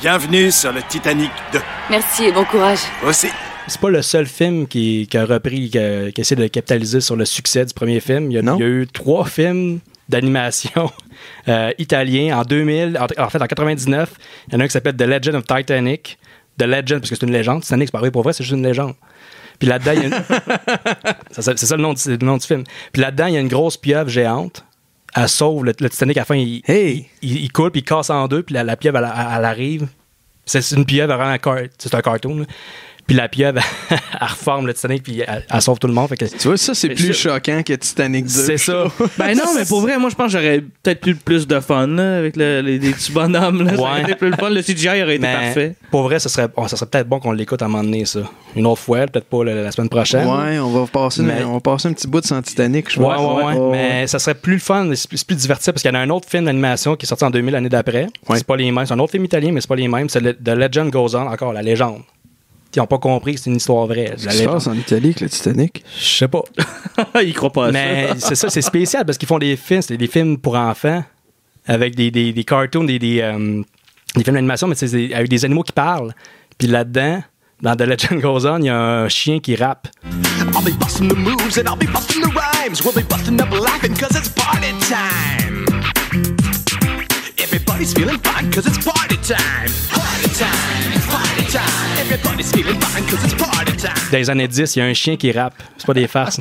Bienvenue sur le Titanic 2. Merci et bon courage. Aussi. C'est pas le seul film qui a repris, qui essaie de capitaliser sur le succès du premier film. Il y a eu 3 films d'animation italiens en 2000, en fait en 99. Il y en a un qui s'appelle The Legend of Titanic. The Legend, parce que c'est une légende. Titanic, c'est pas vrai pour vrai, c'est juste une légende. Puis là-dedans, il y a c'est ça le nom du film. Puis là-dedans, il y a une grosse pieuvre géante. Elle sauve le Titanic à la fin. Il coule, puis il casse en deux, puis la pieuvre, elle arrive. C'est une pieuvre, c'est un cartoon, là. Puis la pieuvre, elle reforme le Titanic, puis elle sauve tout le monde. Fait que, tu vois, ça, c'est plus choquant que Titanic 2. C'est ça. Ben non, mais pour vrai, moi, je pense que j'aurais peut-être eu plus de fun là, avec les petits bonhommes. Là. Ça aurait été plus le fun. Le CGI aurait été parfait. Pour vrai, ça serait peut-être bon qu'on l'écoute à un moment donné, ça. Une autre fois, peut-être pas la semaine prochaine. Ouais, on va passer un petit bout de sans Titanic, je pense. Ouais. Mais ça serait plus le fun, c'est plus divertissant, parce qu'il y en a un autre film d'animation qui est sorti en 2000, l'année d'après. Ouais. C'est pas les mêmes. C'est un autre film italien, mais c'est pas les mêmes. C'est The Legend Goes On, encore, la légende. Ils n'ont pas compris que c'est une histoire vraie. Qu'est-ce qui se passe en Italie avec le Titanic? Je sais pas. Ils croient pas à ça. Mais c'est ça, c'est spécial parce qu'ils font des films, c'est des films pour enfants avec des cartoons, des films d'animation, mais c'est avec des animaux qui parlent. Puis là-dedans, dans The Legend Goes On, il y a un chien qui rappe. I'll be busting the moves and I'll be busting the rhymes. We'll be busting up laughing cause it's party time. Everybody's feeling fine cause it's party time. Party time, party time. Everybody's feeling fine cause it's party time. Dans les années 10, il y a un chien qui rappe. C'est pas des farces.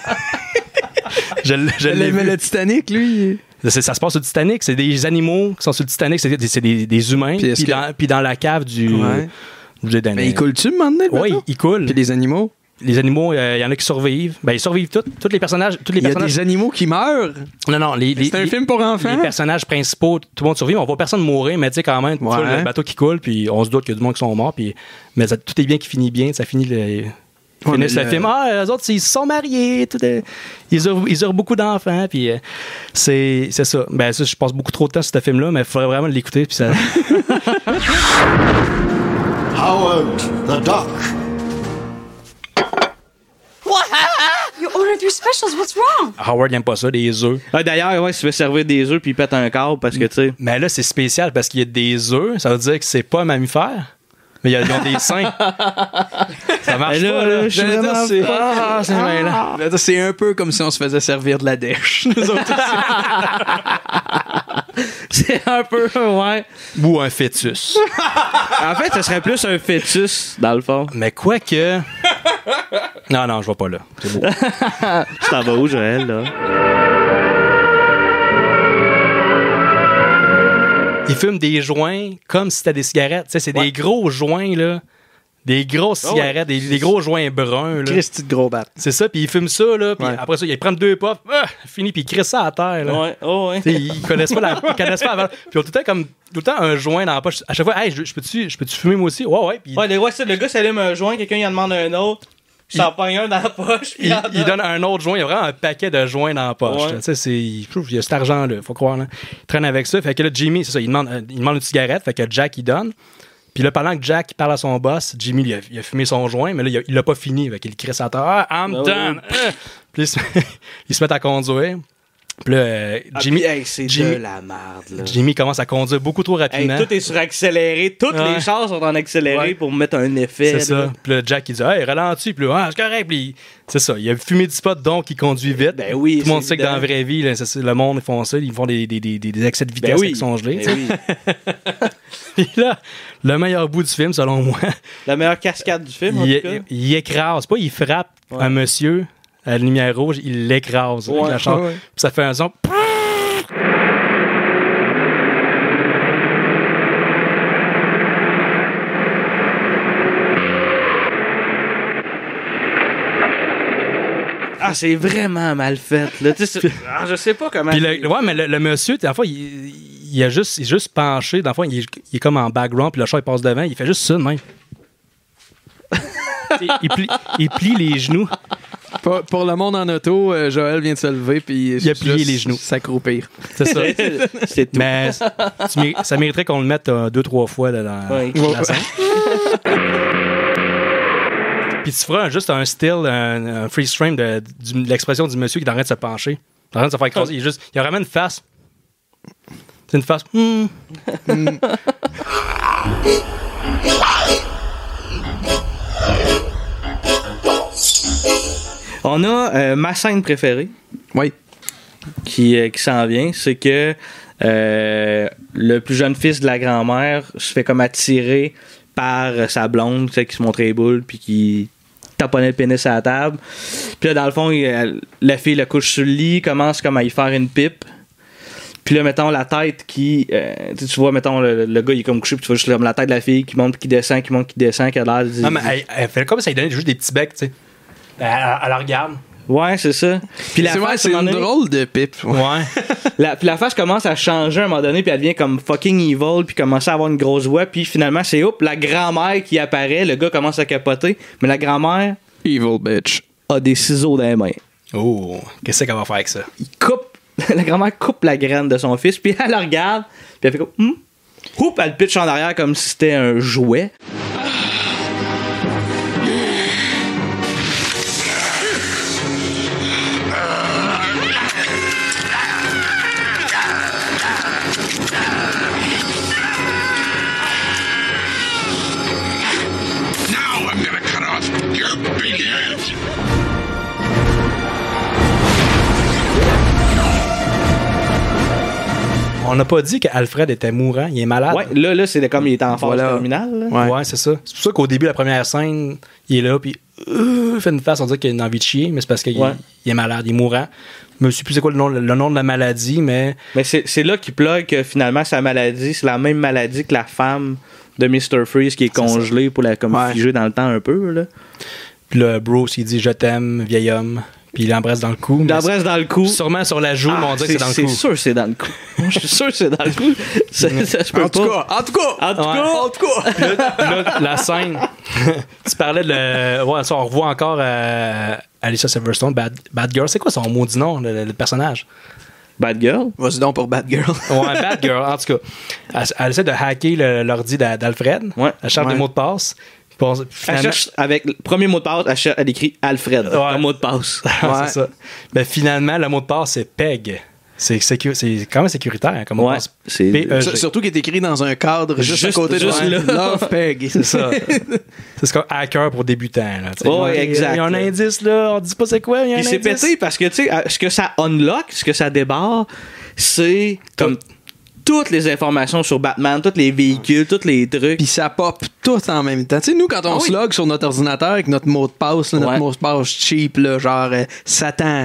je l'ai mais le Titanic, lui... Ça se passe sur le Titanic. C'est des animaux qui sont sur le Titanic. C'est des humains. Puis dans la cave du... Ouais. Mais il coule-tu, maintenant? Oui, il coule. Puis les animaux? Les animaux, il y en a qui survivent. Ben, ils survivent tous les personnages. Il y a des animaux qui meurent? Non. C'est un film pour enfants? Les personnages principaux, tout le monde survit. On voit personne mourir, mais tu sais, quand même, le bateau qui coule, puis on se doute qu'il y a du monde qui sont morts. Mais tout est bien qui finit bien. Ça finit le film. Ah, eux autres, ils se sont mariés. Ils eurent beaucoup d'enfants. Puis c'est ça. Ben, ça, je passe beaucoup trop de temps sur ce film-là, mais il faudrait vraiment l'écouter. Puis ça... Howard the Duck. You ordered 3 specials, what's wrong? Howard n'aime pas ça, des œufs. D'ailleurs, il se fait servir des œufs puis il pète un câble parce que, tu sais... Mais là, c'est spécial parce qu'il y a des œufs. Ça veut dire que c'est pas un mammifère, mais ils ont des seins. Ça marche pas, là. C'est un peu comme si on se faisait servir de la dèche. C'est un peu, ouais. Ou un fœtus. En fait, ce serait plus un fœtus, dans le fond. Mais quoi que... Non, je vais pas là. C'est beau. Tu t'en vas où, Joël, là? Ils fument des joints comme si c'était des cigarettes. Tu sais, c'est des gros joints, là. Des grosses cigarettes, des gros joints bruns, là. Christy de gros bat. C'est ça, puis ils fument ça, là, puis après ça, ils prennent 2 puffs, fini, puis ils crissent ça à terre, là. Ouais. Ils connaissent pas la valeur. Puis ils ont tout le temps un joint dans la poche. À chaque fois, hey, je peux-tu fumer moi aussi? Ouais. Puis... le gars s'allume un joint, quelqu'un il en demande un autre. S'en pogne un dans la poche. Il donne un autre joint. Il y a vraiment un paquet de joints dans la poche. Tu sais, il y a cet argent-là, faut croire. Là. Il traîne avec ça. Fait que là, Jimmy, c'est ça, il demande une cigarette. Fait que Jack, il donne. Puis là, pendant que Jack parle à son boss, Jimmy, il a fumé son joint, mais là, il l'a pas fini. Fait qu'il crie à terre. I'm done! Puis ils se mettent à conduire. Puis là, Jimmy, c'est de la merde, là. Jimmy commence à conduire beaucoup trop rapidement. Tout est sur accéléré. Toutes les chars sont en accéléré pour mettre un effet. C'est ça. Puis là, Jack, il dit, hey, ralentis. Puis là, c'est correct. Puis c'est ça. Il a fumé du pot, donc il conduit vite. Ben oui. Tout le monde sait que dans la vraie vie, là, le monde, ils font ça. Ils font des excès de vitesse avec son gelé. Ben oui. Puis là, le meilleur bout du film, selon moi. La meilleure cascade du film, en tout cas. Il écrase. Pas, il frappe un monsieur à la lumière rouge. Il l'écrase avec la chambre. Puis ça fait un son. Ah, c'est vraiment mal fait, là. Je sais pas comment. Puis mais le monsieur, dans le fond, il est juste penché. Dans le fond, il est comme en background, puis le chat, il passe devant. Il fait juste ça, de même. il plie les genoux. Pour le monde en auto, Joël vient de se lever, puis il a plié les genoux. S'accroupir. C'est ça. C'est tout. Mais ça mériterait qu'on le mette 2-3 fois dans la scène. Puis tu feras juste un still, un freeze frame de l'expression du monsieur qui est en train de se pencher. Il est en train de se faire écraser. Il a vraiment une face. C'est une face. On a ma scène préférée. Oui. Qui s'en vient. C'est que le plus jeune fils de la grand-mère se fait comme attirer par sa blonde, tu sais, qui se montrait les boules, puis qui taponnait le pénis à la table. Puis là, dans le fond, la fille le couche sur le lit, commence comme à y faire une pipe. Puis là, mettons, la tête qui... tu vois, mettons, le gars, il est comme couché, puis tu vois juste comme la tête de la fille qui monte, qui descend, qui a l'air... Non, mais elle fait comme ça, il donnait juste des petits becs, tu sais. Elle la regarde. Ouais, c'est ça. Puis la face, c'est une drôle de pipe. Ouais. Puis la face commence à changer à un moment donné, puis elle devient comme fucking evil, puis commence à avoir une grosse voix, puis finalement, c'est la grand-mère qui apparaît, le gars commence à capoter, mais la grand-mère... Evil bitch. A des ciseaux dans les mains. Oh, qu'est-ce qu'elle va faire avec ça? La grand-mère coupe la graine de son fils, puis elle la regarde, puis elle fait comme... Oup, elle pitch en arrière comme si c'était un jouet. On n'a pas dit qu'Alfred était mourant, il est malade. Ouais, là c'est comme il est en phase terminale. Ouais, c'est ça. C'est pour ça qu'au début, la première scène, il est là, puis il fait une face, on dirait qu'il a une envie de chier, mais c'est parce qu'il est malade, il est mourant. Je me suis plus c'est quoi le nom de la maladie, mais... Mais c'est là qu'il plug que finalement sa maladie, c'est la même maladie que la femme de Mr. Freeze qui est congelée pour la comme figer dans le temps un peu, là. Puis là, Bruce, il dit « Je t'aime, vieil homme ». Puis il l'embrasse dans le cou. Il l'embrasse dans le cou. Sûrement sur la joue, mais on dirait que c'est dans le cou. C'est sûr que c'est dans le cou. Je suis sûr que c'est dans le cou. En tout cas. Là, la scène, tu parlais de... Ouais, ça, on revoit encore Alicia Silverstone, Bad Girl. C'est quoi son maudit nom, le personnage? Bad Girl? Vas-y donc pour Bad Girl. Ouais, Bad Girl, en tout cas. Elle essaie de hacker l'ordi d'Alfred. Ouais. Elle cherche des mots de passe. Elle cherche, avec le premier mot de passe, elle écrit Alfred. Le mot de passe. C'est ça. Mais finalement, le mot de passe, c'est PEG. C'est quand même sécuritaire comme mot de passe. Surtout qu'il est écrit dans un cadre juste à côté de Love Peg. C'est ça. C'est ce qu'on hacker pour débutants. Exact. Il y a un indice, là. On dit pas c'est quoi. Il s'est pété parce que, tu sais, ce que ça unlock, ce que ça débarre, c'est comme toutes les informations sur Batman, tous les véhicules, tous les trucs. Puis ça pop tout en même temps. Tu sais, nous, quand on se log sur notre ordinateur avec notre mot de passe, là, notre mot de passe cheap, là, genre Satan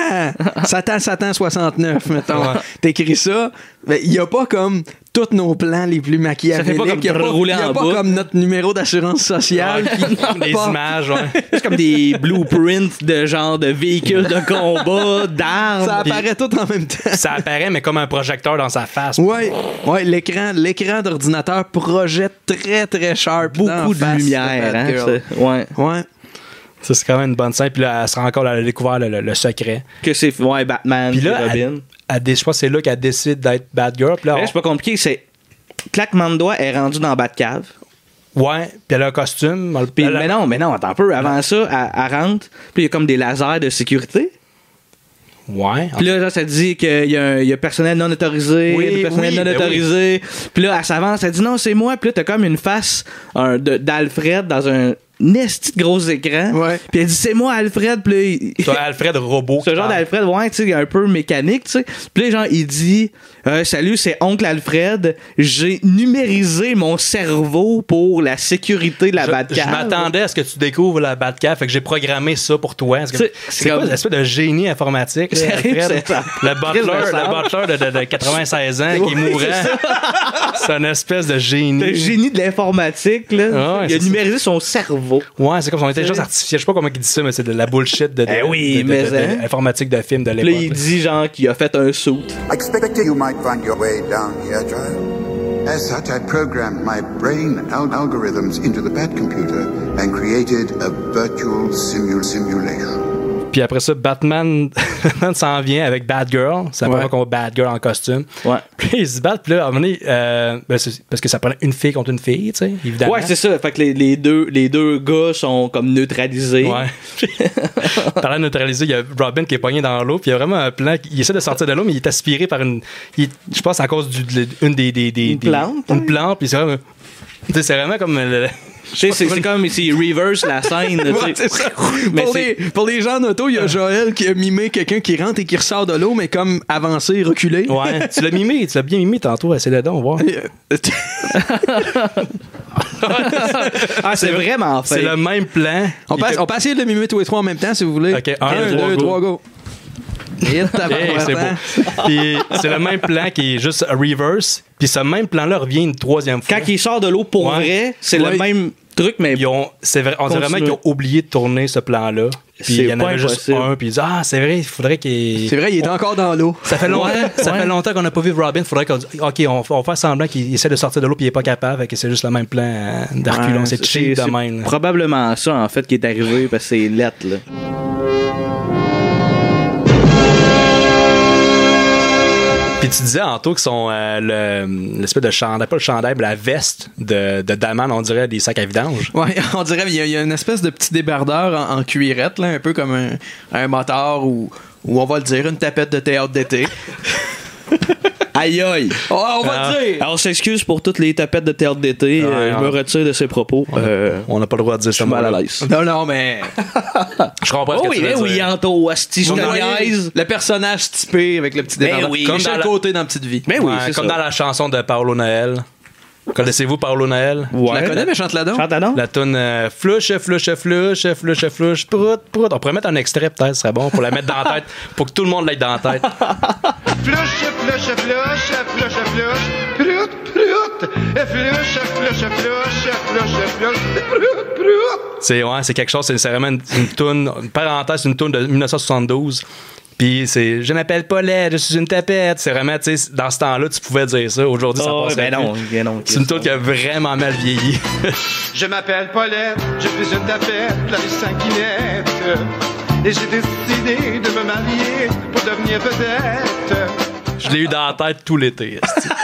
69, mettons. T'écris ça, il n'y a pas comme tous nos plans les plus machiavéliques. Il n'y a pas comme notre numéro d'assurance sociale. Des images, C'est comme des blueprints de genre de véhicules de combat, d'armes. Ça apparaît tout en même temps. Ça apparaît, mais comme un projecteur dans sa face. Ouais, l'écran d'ordinateur projette très, très sharp. Beaucoup de lumière, hein. Ouais. Ça, c'est quand même une bonne scène. Puis là, elle se rend encore, elle a découvert le secret. Que c'est Batman, puis là, Robin. Je pense que c'est là qu'elle décide d'être Batgirl. Puis là, c'est pas compliqué, c'est claquement de doigts, elle est rendue dans Batcave. Ouais, puis elle a un costume. Mais non, attends un peu. Avant ça, elle rentre, puis il y a comme des lasers de sécurité. Ouais. Puis là, ça dit qu'il y a personnel non autorisé, autorisé. Puis là, elle s'avance, elle dit non, c'est moi. Puis là, t'as comme une face d'Alfred dans un esti de gros écran. Ouais. Puis elle dit c'est moi Alfred. Puis là, Alfred robot. Ce genre d'Alfred, tu sais, un peu mécanique, tu sais. Puis là, genre, il dit salut, c'est oncle Alfred. J'ai numérisé mon cerveau pour la sécurité de la Batcave. Je m'attendais à ce que tu découvres la Batcave, fait que j'ai programmé ça pour toi. C'est quoi l'espèce de génie informatique? Là, Alfred, le butler de 96 ans qui est mourant. C'est une espèce de génie. Le génie de l'informatique, là. Il a numérisé son cerveau. Ouais, c'est comme son intelligence artificielle. Je sais pas comment il dit ça, mais c'est de la bullshit de informatique de film de l'époque. Là, il dit genre qu'il a fait un saut. I expected you might find your way down here, child. As such, I programmed my brain algorithms into the Batcomputer and created a virtual simulation. Puis après ça, Batman s'en vient avec Batgirl. C'est la première fois qu'on voit Batgirl en costume. Ouais. Puis ils se battent. Puis là, à un moment donné, parce que ça prenait une fille contre une fille, tu sais, évidemment. Ouais, c'est ça. Fait que les deux gars sont comme neutralisés. Ouais. Parlant de neutraliser, il y a Robin qui est pogné dans l'eau. Puis il y a vraiment un plan. Il essaie de sortir de l'eau, mais il est aspiré par je pense à cause d'une des plante. Une plante. Puis c'est vraiment... C'est vraiment comme... C'est comme si reverse la scène. Ouais, c'est ça. Pour les gens en auto, il y a Joël qui a mimé quelqu'un qui rentre et qui ressort de l'eau, mais comme avancé, reculé. Ouais, tu l'as bien mimé tantôt, essaie-le donc, voir. C'est vraiment fait. C'est le même plan. On peut essayer de le mimer tous les trois en même temps, si vous voulez. OK, 1, 2, 3, go. C'est beau. Puis c'est le même plan qui est juste un reverse. Puis ce même plan-là revient une troisième fois. Quand il sort de l'eau pour vrai, c'est le même truc, mais on dirait vraiment qu'ils ont oublié de tourner ce plan-là. Puis il y en avait juste un, puis ils disent c'est vrai, il faudrait qu'il... C'est vrai, il est encore dans l'eau. Ça fait longtemps qu'on n'a pas vu Robin. Il faudrait qu'on dise on va faire semblant qu'il essaie de sortir de l'eau puis il est pas capable, que c'est juste le même plan d'Herculon. C'est cheap de même. Probablement ça, en fait, qui est arrivé, parce que c'est lettre, là. Puis tu disais, Anto, que sont l'espèce de chandail, pas le chandail, mais la veste de Daman, on dirait des sacs à vidange. Ouais, on dirait qu'il y a une espèce de petit débardeur en cuirette, là, un peu comme un moteur ou on va le dire, une tapette de théâtre d'été. Aïe aïe! Oh, on va le dire! Alors, on s'excuse pour toutes les tapettes de théâtre d'été. Je me retire de ces propos. On n'a pas le droit de dire ça. Je suis mal à l'aise. Non, mais... Je comprends ce que tu veux dire. Oui, Anto, asti, je te niaise. Le personnage typé avec le petit débardeur. Oui, comme Michel Côté dans Petite Vie. Mais oui, c'est comme ça. dans la chanson de Paolo Noël. Connaissez-vous Paolo Noël? Ouais. Je la connais, mais chante-la donc. La toune flouche, flouche, flouche, flouche, flouche, prout, prout. On pourrait mettre un extrait, peut-être, ce serait bon, pour la mettre dans la tête, pour que tout le monde l'ait dans la tête. Flouche, flouche, flouche, flouche, flouche, prout, prout. Flouche, flouche, flouche, flouche, flouche, prout, prout. C'est quelque chose, c'est vraiment une toune, une parenthèse, une toune de 1972. Puis c'est je m'appelle Paulette, je suis une tapette. C'est vraiment, tu sais, dans ce temps-là, tu pouvais dire ça. Aujourd'hui, ça passerait plus. Non. C'est une toune qui a vraiment mal vieilli. Je m'appelle Paulette, je suis une tapette, la vie sanguinette. Et j'ai décidé de me marier pour devenir vedette. Je l'ai eu dans la tête tout l'été.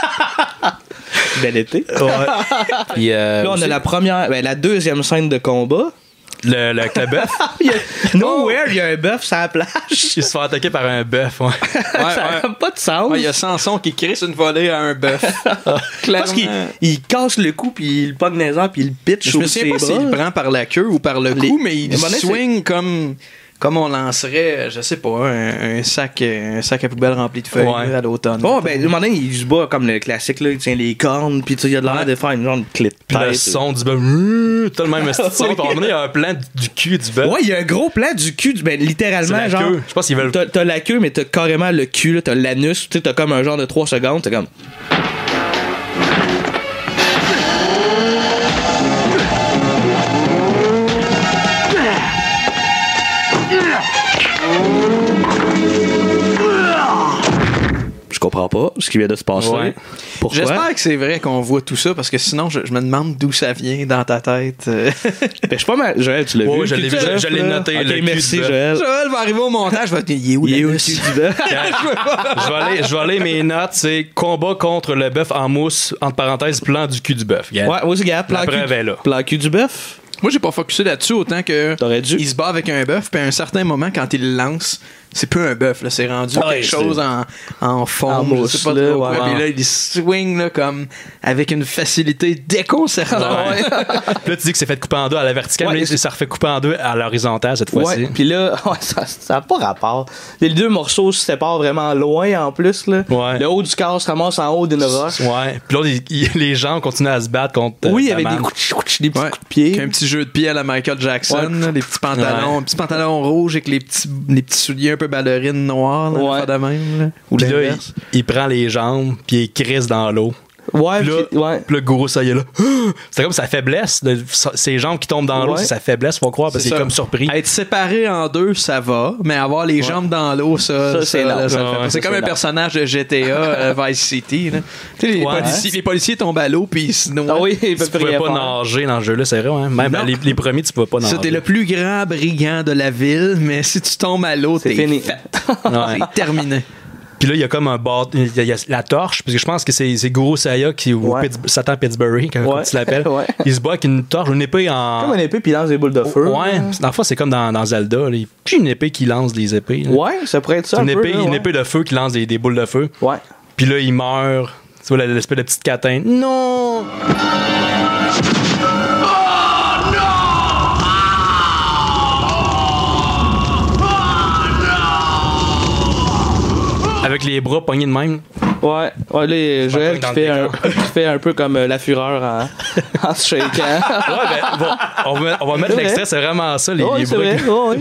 Bel été. Ouais. Puis, là, on a la deuxième scène de combat. Le bœuf. Nowhere, il y a un bœuf sur la plage. Il se fait attaquer par un bœuf, ouais. Ça n'a pas de sens. Il y a Samson qui crisse une volée à un bœuf. Parce qu'il casse le cou, puis il pogne les airs, puis il pitch sur ses bras. Je me sais pas s'il prend par la queue ou par le cou, mais il swing comme on lancerait, je sais pas, un sac à poubelle rempli de feuilles à l'automne. Bon, ben, du moment il se bat comme le classique, là, il tient les cornes, puis il a de l'air de faire une genre de clip. Puis le son du bœuf, t'as le même son. Puis il y a un plan du cul du bœuf. Ouais, il y a un gros plan du cul, ben, littéralement, genre. Je pense qu'ils veulent. T'as la queue, mais t'as carrément le cul, là, t'as l'anus, t'as comme un genre de 3 secondes, t'es comme. Je comprends pas ce qui vient de se passer. Ouais. Pourquoi? J'espère que c'est vrai qu'on voit tout ça, parce que sinon, je me demande d'où ça vient dans ta tête. Ben, je suis pas mal. Joël, tu l'as vu? Je l'ai noté. Okay, merci, Joël. Joël va arriver au montage, va dire, il est où le cul du bœuf? Je vais aller mes notes, c'est combat contre le bœuf en mousse, entre parenthèses, plan du cul du bœuf. Ouais, moi aussi, gars, plan cul du bœuf. Moi, j'ai pas focusé là-dessus autant que t'aurais dû. Il se bat avec un bœuf, puis à un certain moment, quand il le lance, c'est plus un bœuf, là, c'est rendu quelque chose en forme, en mousse, je sais pas trop quoi. Puis là, il swing là, comme avec une facilité déconcertante. Puis là, tu dis que c'est fait couper en deux à la verticale, mais ça refait couper en deux à l'horizontale cette fois-ci. Puis là, ça n'a pas rapport. Les deux morceaux se séparent vraiment loin en plus. Là. Ouais. Le haut du corps se ramasse en haut d'une roche. Ouais. Puis là, les gens continuent à se battre contre. Oui, avec des petits coups de pied. Un petit jeu de pied à la Michael Jackson, là, les petits pantalons rouges avec les petits souliers un peu ballerines noires, là, pas de même. Là. Puis là, il prend les jambes, puis il crisse dans l'eau. Ouais, puis le gros, ça y est là. C'est comme sa faiblesse. Ses jambes qui tombent dans l'eau, c'est sa faiblesse, faut croire, parce qu'il est comme surpris. Être séparé en deux, ça va, mais avoir les jambes dans l'eau, ça c'est comme un personnage de GTA Vice City. Là. Tu sais, les policiers tombent à l'eau, puis ils se noient. Ah oui, tu pouvais pas nager dans le jeu-là, c'est vrai. Hein? Même les premiers, tu pouvais pas nager. T'es le plus grand brigand de la ville, mais si tu tombes à l'eau, t'es fini. C'est terminé. Puis là, il y a comme un bord, il y a la torche, parce que je pense que c'est Guru Saya ou Satan Pittsburgh, comme tu l'appelles. Il se bat avec une torche, une épée en. Comme une épée, puis il lance des boules de feu. Ouais, dans le fond, c'est comme dans Zelda. Puis une épée qui lance des épées. Là. Ouais, ça pourrait être ça. Une épée de feu qui lance des boules de feu. Ouais. Puis là, il meurt. Tu vois l'espèce de petite catin. Non! Avec les bras pognés de même. Ouais, les Joël qui fait un peu comme la fureur en se shakeant. Ouais, ben, on va mettre l'extrait, c'est vraiment ça, les bruits. C'est vrai, ouais.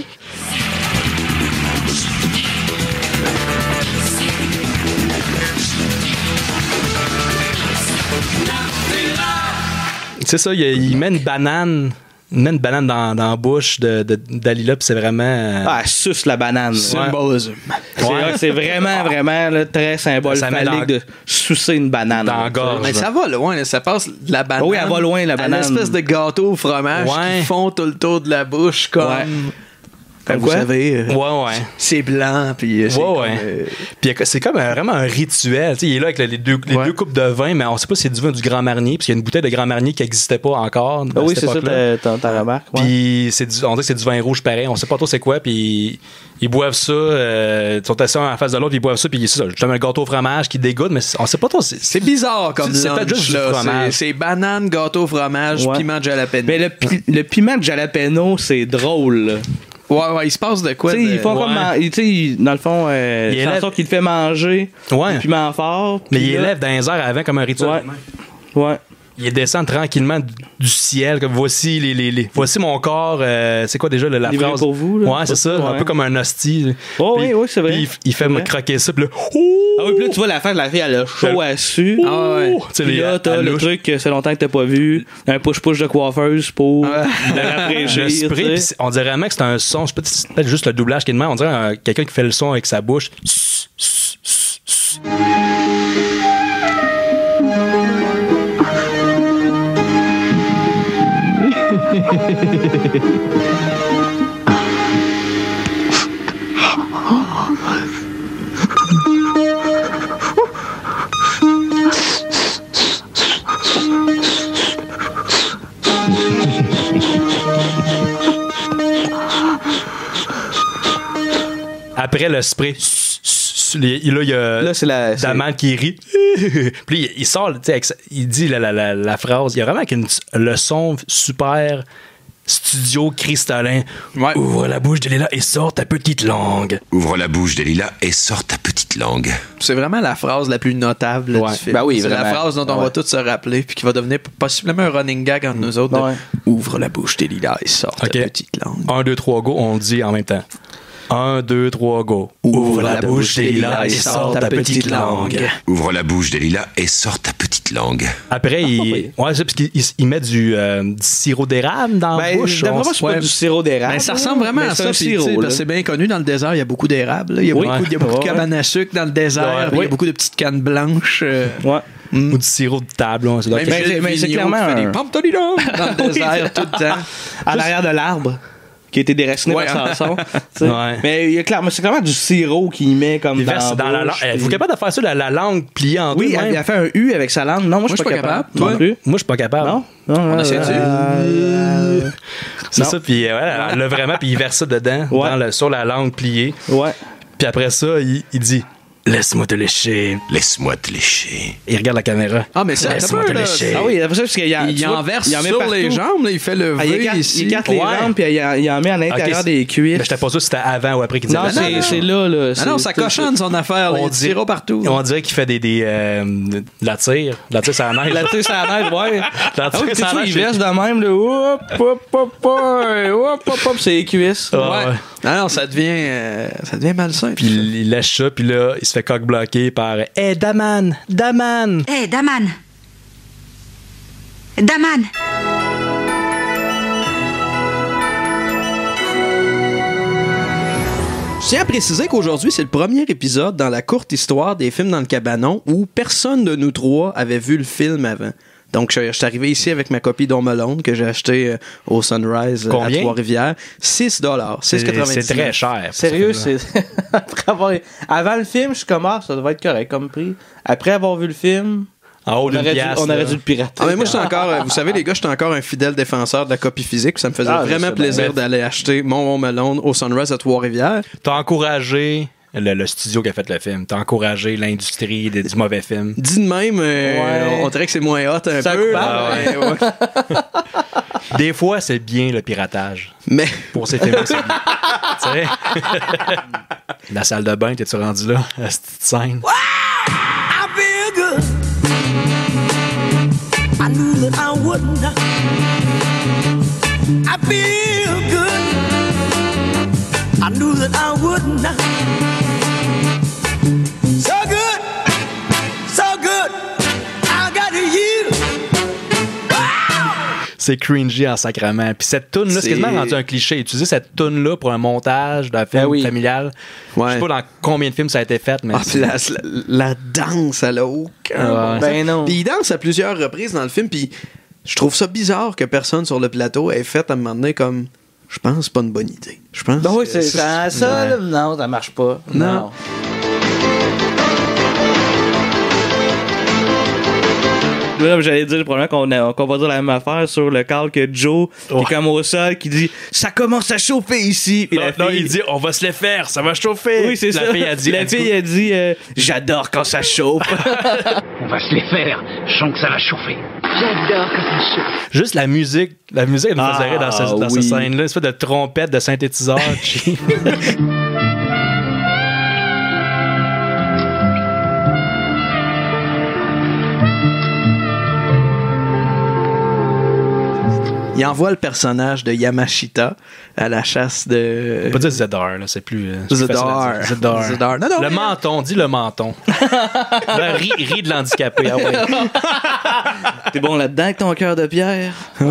C'est ça, il met une banane. Il met une banane dans la bouche de Dalila, puis c'est vraiment. Ah, suce la banane. Symbolisme. C'est vraiment, vraiment là, très symbole phallique de sucer une banane. Dans la gorge. Mais ça va loin, là, ça passe de la banane. Oui, elle va loin, la banane. À l'espèce de gâteau au fromage qui fond tout le tour de la bouche comme. Ouais. Comme vous savez, ouais. c'est blanc, puis c'est puis c'est comme vraiment un rituel. T'sais, il est là avec les deux coupes de vin, mais on sait pas si c'est du vin ou du Grand Marnier, parce qu'il y a une bouteille de Grand Marnier qui n'existait pas encore. Oui, c'est ça, ta remarque. Ouais. Puis on dit que c'est du vin rouge pareil, on sait pas trop c'est quoi, puis ils boivent ça, ils sont assis en face de l'autre, puis ils boivent ça, puis c'est ça, justement un gâteau au fromage qui dégoûte, mais on sait pas trop. C'est bizarre comme c'est peut-être juste du fromage. C'est banane, gâteau au fromage, piment de jalapeno. Mais le piment de jalapeno, c'est drôle. Ouais, il se passe de quoi? Ils font comme. Dans le fond, c'est en sorte qu'il te fait manger du piment fort. Mais il élève dans les airs avant comme un rituel. Ouais. Il descend tranquillement du ciel, comme voici voici mon corps, c'est quoi déjà la phrase pour vous, là, ouais, c'est ça, un peu comme un hostie. Oui, c'est vrai. Puis il fait me croquer ça, puis là, ah oui, puis là tu vois la fin de la fille, elle a chaud à su. Ah ouais. Puis là t'as le truc que c'est longtemps que t'as pas vu, un push-push de coiffeuse pour le rafraîchir. Le spray, puis on dirait vraiment que c'est un son, c'est peut-être juste le doublage qui est de même, on dirait quelqu'un qui fait le son avec sa bouche. Après le spray, il y a Daman qui rit. Puis il sort, il dit la phrase. Il y a vraiment le son super studio cristallin. Ouais. Ouvre la bouche de Lila et sort ta petite langue. Ouvre la bouche de Lila et sort ta petite langue. C'est vraiment la phrase la plus notable du film. Ben oui, c'est vraiment. la phrase dont on va tous se rappeler puis qui va devenir possiblement un running gag entre nous autres. Ouais. Ouvre la bouche de Lila et sort ta petite langue. 1, 2, 3, go, on le dit en même temps. 1, 2, 3, go. Ouvre la bouche de Lila et sort ta petite langue. Ouvre la bouche de Lila et sort ta petite langue. Après, c'est parce qu'il met du sirop d'érable dans la bouche. D'après moi, c'est pas du sirop d'érable. Ben, ça ressemble vraiment à ça. Sirop, parce que c'est bien connu dans le désert, il y a beaucoup d'érable. Il y a beaucoup de cabanes à sucre dans le désert. Il y a beaucoup de petites cannes blanches. Ou du sirop de table. Mais c'est clairement des pompes dans le désert tout le temps. À l'arrière de l'arbre. Qui a été déraciné par Samson. Mais c'est clairement du sirop qu'il met comme dans la langue. Vous êtes capable de faire ça, la langue pliée en deux? Oui, il a fait un U avec sa langue. Non, moi je suis pas capable. Non plus. Moi je suis pas capable. Non? On essaie c'est ça, puis elle l'a vraiment, puis il verse ça dedans, sur la langue pliée. Ouais. Puis après ça, il dit... Laisse-moi te lécher. Laisse-moi te lécher. Il regarde la caméra. Ah, mais ça, laisse-moi te lécher. Ah oui, parce qu'il en verse sur les jambes, là, il fait le V ici. Il écarte les jambes, puis il en met à l'intérieur des cuisses. Mais j'étais pas sûr si c'était avant ou après qu'il disait. Non, c'est là. Ah non, ça cochonne son affaire. On dirait partout. On dirait qu'il fait de la tire. La tire, ça neige. La tire, ça neige, ouais. La tire, ça neige. Il verse de même, là. Hop, c'est les cuisses. Ouais. Non, ça devient malsain. Puis il lâche ça, puis là, il se fait coq-bloquer par « Hey, Daman! Daman! » Hey, Daman! Daman! Je tiens à préciser qu'aujourd'hui, c'est le premier épisode dans la courte histoire des films dans le cabanon où personne de nous trois avait vu le film avant. Donc, je suis arrivé ici avec ma copie d'Home Alone que j'ai acheté au Sunrise à Trois-Rivières. $6. $6,99. C'est très cher. Sérieux, c'est... Avant le film, je suis comme, ça devait être correct comme prix. Après avoir vu le film... On aurait dû le pirater. Mais moi, je suis encore, vous savez, les gars, je suis encore un fidèle défenseur de la copie physique. Ça me faisait vraiment plaisir d'aller acheter mon Home Alone au Sunrise à Trois-Rivières. T'as encouragé le studio qui a fait le film. T'as encouragé l'industrie du mauvais film. Dit de même, on dirait que c'est moins hot un peu. Ouais. Des fois, c'est bien le piratage. Mais pour ces films, c'est bien. Tu sais? La salle de bain, t'es-tu rendu là? À cette petite scène. I feel good. I knew that I wouldn't. I feel good. I knew that I wouldn't. So good, so good. I got you. C'est cringy en sacrament. Puis cette toune-là, c'est quasiment rendu un cliché. Utiliser cette toune-là pour un montage d'un film familial. Ouais. Je sais pas dans combien de films ça a été fait, mais. La danse, elle a aucun. Ben non. Puis il danse à plusieurs reprises dans le film, puis je trouve ça bizarre que personne sur le plateau ait fait à un moment donné comme. Je pense que c'est pas une bonne idée. Je pense. Ben oui, c'est ça. Là, non, ça marche pas. Non. Là, j'allais dire probablement qu'on va dire la même affaire sur le Carl que Joe qui est comme au sol qui dit ça commence à chauffer ici. Puis non, il dit on va se les faire, ça va chauffer. Oui, c'est ça. La fille a dit j'adore quand ça chauffe. On va se les faire, je sens que ça va chauffer. J'adore quand ça chauffe. Juste la musique elle nous faisait rire dans cette scène-là, une espèce de trompette, de synthétiseur cheap. Il envoie le personnage de Yamashita à la chasse de. On peut pas dire Zedar, là, c'est plus. Zedar. Non, le menton, dis le menton. Ben, ris de l'handicapé. Ah ouais. T'es bon là-dedans avec ton cœur de pierre.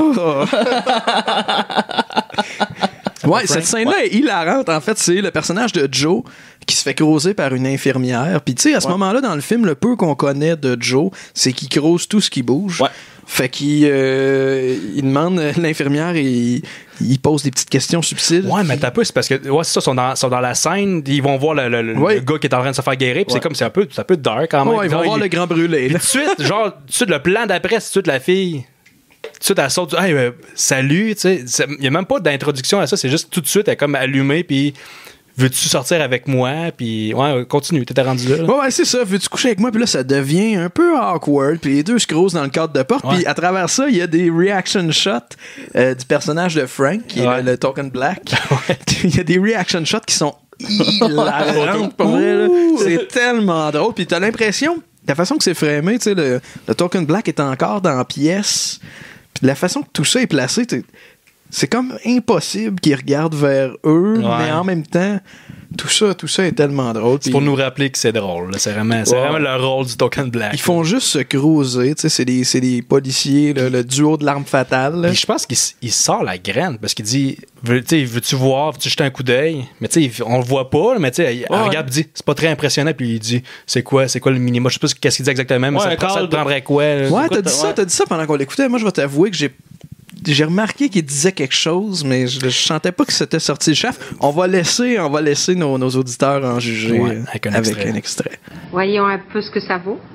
Ouais, cette scène-là est hilarante. En fait, c'est le personnage de Joe qui se fait creuser par une infirmière. Puis, tu sais, à ce moment-là, dans le film, le peu qu'on connaît de Joe, c'est qu'il creuse tout ce qui bouge. Ouais. Fait qu'il il demande l'infirmière et il pose des petites questions subtiles. Ouais, mais t'as peu, c'est parce que c'est ça, sont dans la scène, ils vont voir le gars qui est en train de se faire guérir, puis c'est un peu dark quand même. Ouais, ils vont voir le grand brûlé. Puis tout de suite, le plan d'après, c'est tout de suite la fille. Tout de suite, elle sort du hey, salut, tu sais. Il n'y a même pas d'introduction à ça, c'est juste tout de suite, elle est comme allumée, puis veux-tu sortir avec moi? Puis, ouais, continue, t'étais rendu là. Ouais, c'est ça. Veux-tu coucher avec moi? Puis là, ça devient un peu awkward. Puis les deux se creusent dans le cadre de porte. Ouais. Puis à travers ça, il y a des reaction shots du personnage de Frank, qui est le token black. Il y a des reaction shots qui sont hilarantes, pour vrai, là. C'est tellement drôle. Puis t'as l'impression, la façon que c'est framé, tu sais, le token black est encore dans la pièce. Puis la façon que tout ça est placé, c'est comme impossible qu'ils regardent vers eux, mais en même temps, tout ça est tellement drôle. C'est pour nous rappeler que c'est drôle. Là. C'est vraiment le rôle du token black. Ils font juste se creuser. C'est des policiers, là, le duo de l'arme fatale. Puis je pense qu'il sort la graine parce qu'il dit veux-tu voir, veux-tu jeter un coup d'œil? Mais tu sais, on le voit pas, mais tu sais, il regarde, il dit c'est pas très impressionnant, puis il dit c'est quoi le minimum? Je sais pas qu'est-ce qu'il dit exactement, mais ça te prendrait quoi? Là? Ouais, t'as dit ça pendant qu'on l'écoutait. Moi, je vais t'avouer que j'ai remarqué qu'il disait quelque chose, mais je sentais pas que c'était sorti le chef. On va laisser nos auditeurs en juger avec un extrait. Voyons un peu ce que ça vaut.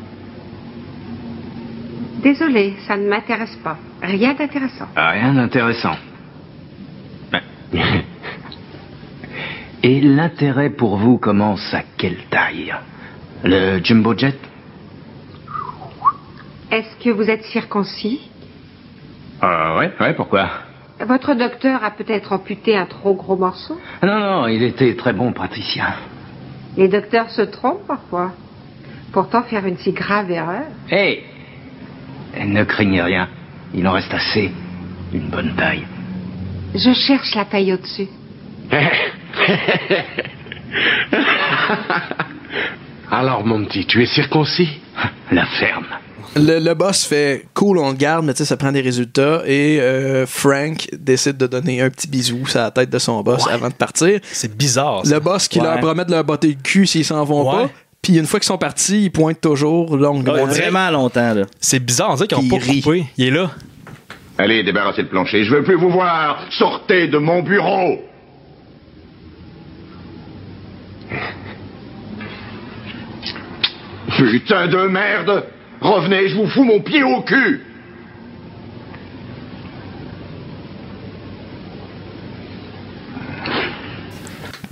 Désolé, ça ne m'intéresse pas. Rien d'intéressant. Rien d'intéressant. Et l'intérêt pour vous commence à quelle taille? Le jumbo jet? Est-ce que vous êtes circoncis? Ouais, pourquoi? Votre docteur a peut-être amputé un trop gros morceau? Non, il était très bon praticien. Les docteurs se trompent parfois. Pourtant, faire une si grave erreur... Hé! Ne craignez rien. Il en reste assez. Une bonne taille. Je cherche la taille au-dessus. Alors, mon petit, tu es circoncis? La ferme. Le boss fait cool, on le garde, mais tu sais, ça prend des résultats. Et Frank décide de donner un petit bisou sur la tête de son boss avant de partir. C'est bizarre, ça. Le boss qui leur promet de leur botter le cul s'ils s'en vont pas. Puis une fois qu'ils sont partis, ils pointent toujours longuement. Vraiment longtemps, là. C'est bizarre, on dirait qu'ils n'ont pas coupé. Il est là. Allez, débarrassez le plancher, je veux plus vous voir. Sortez de mon bureau. Putain de merde! Revenez, je vous fous mon pied au cul!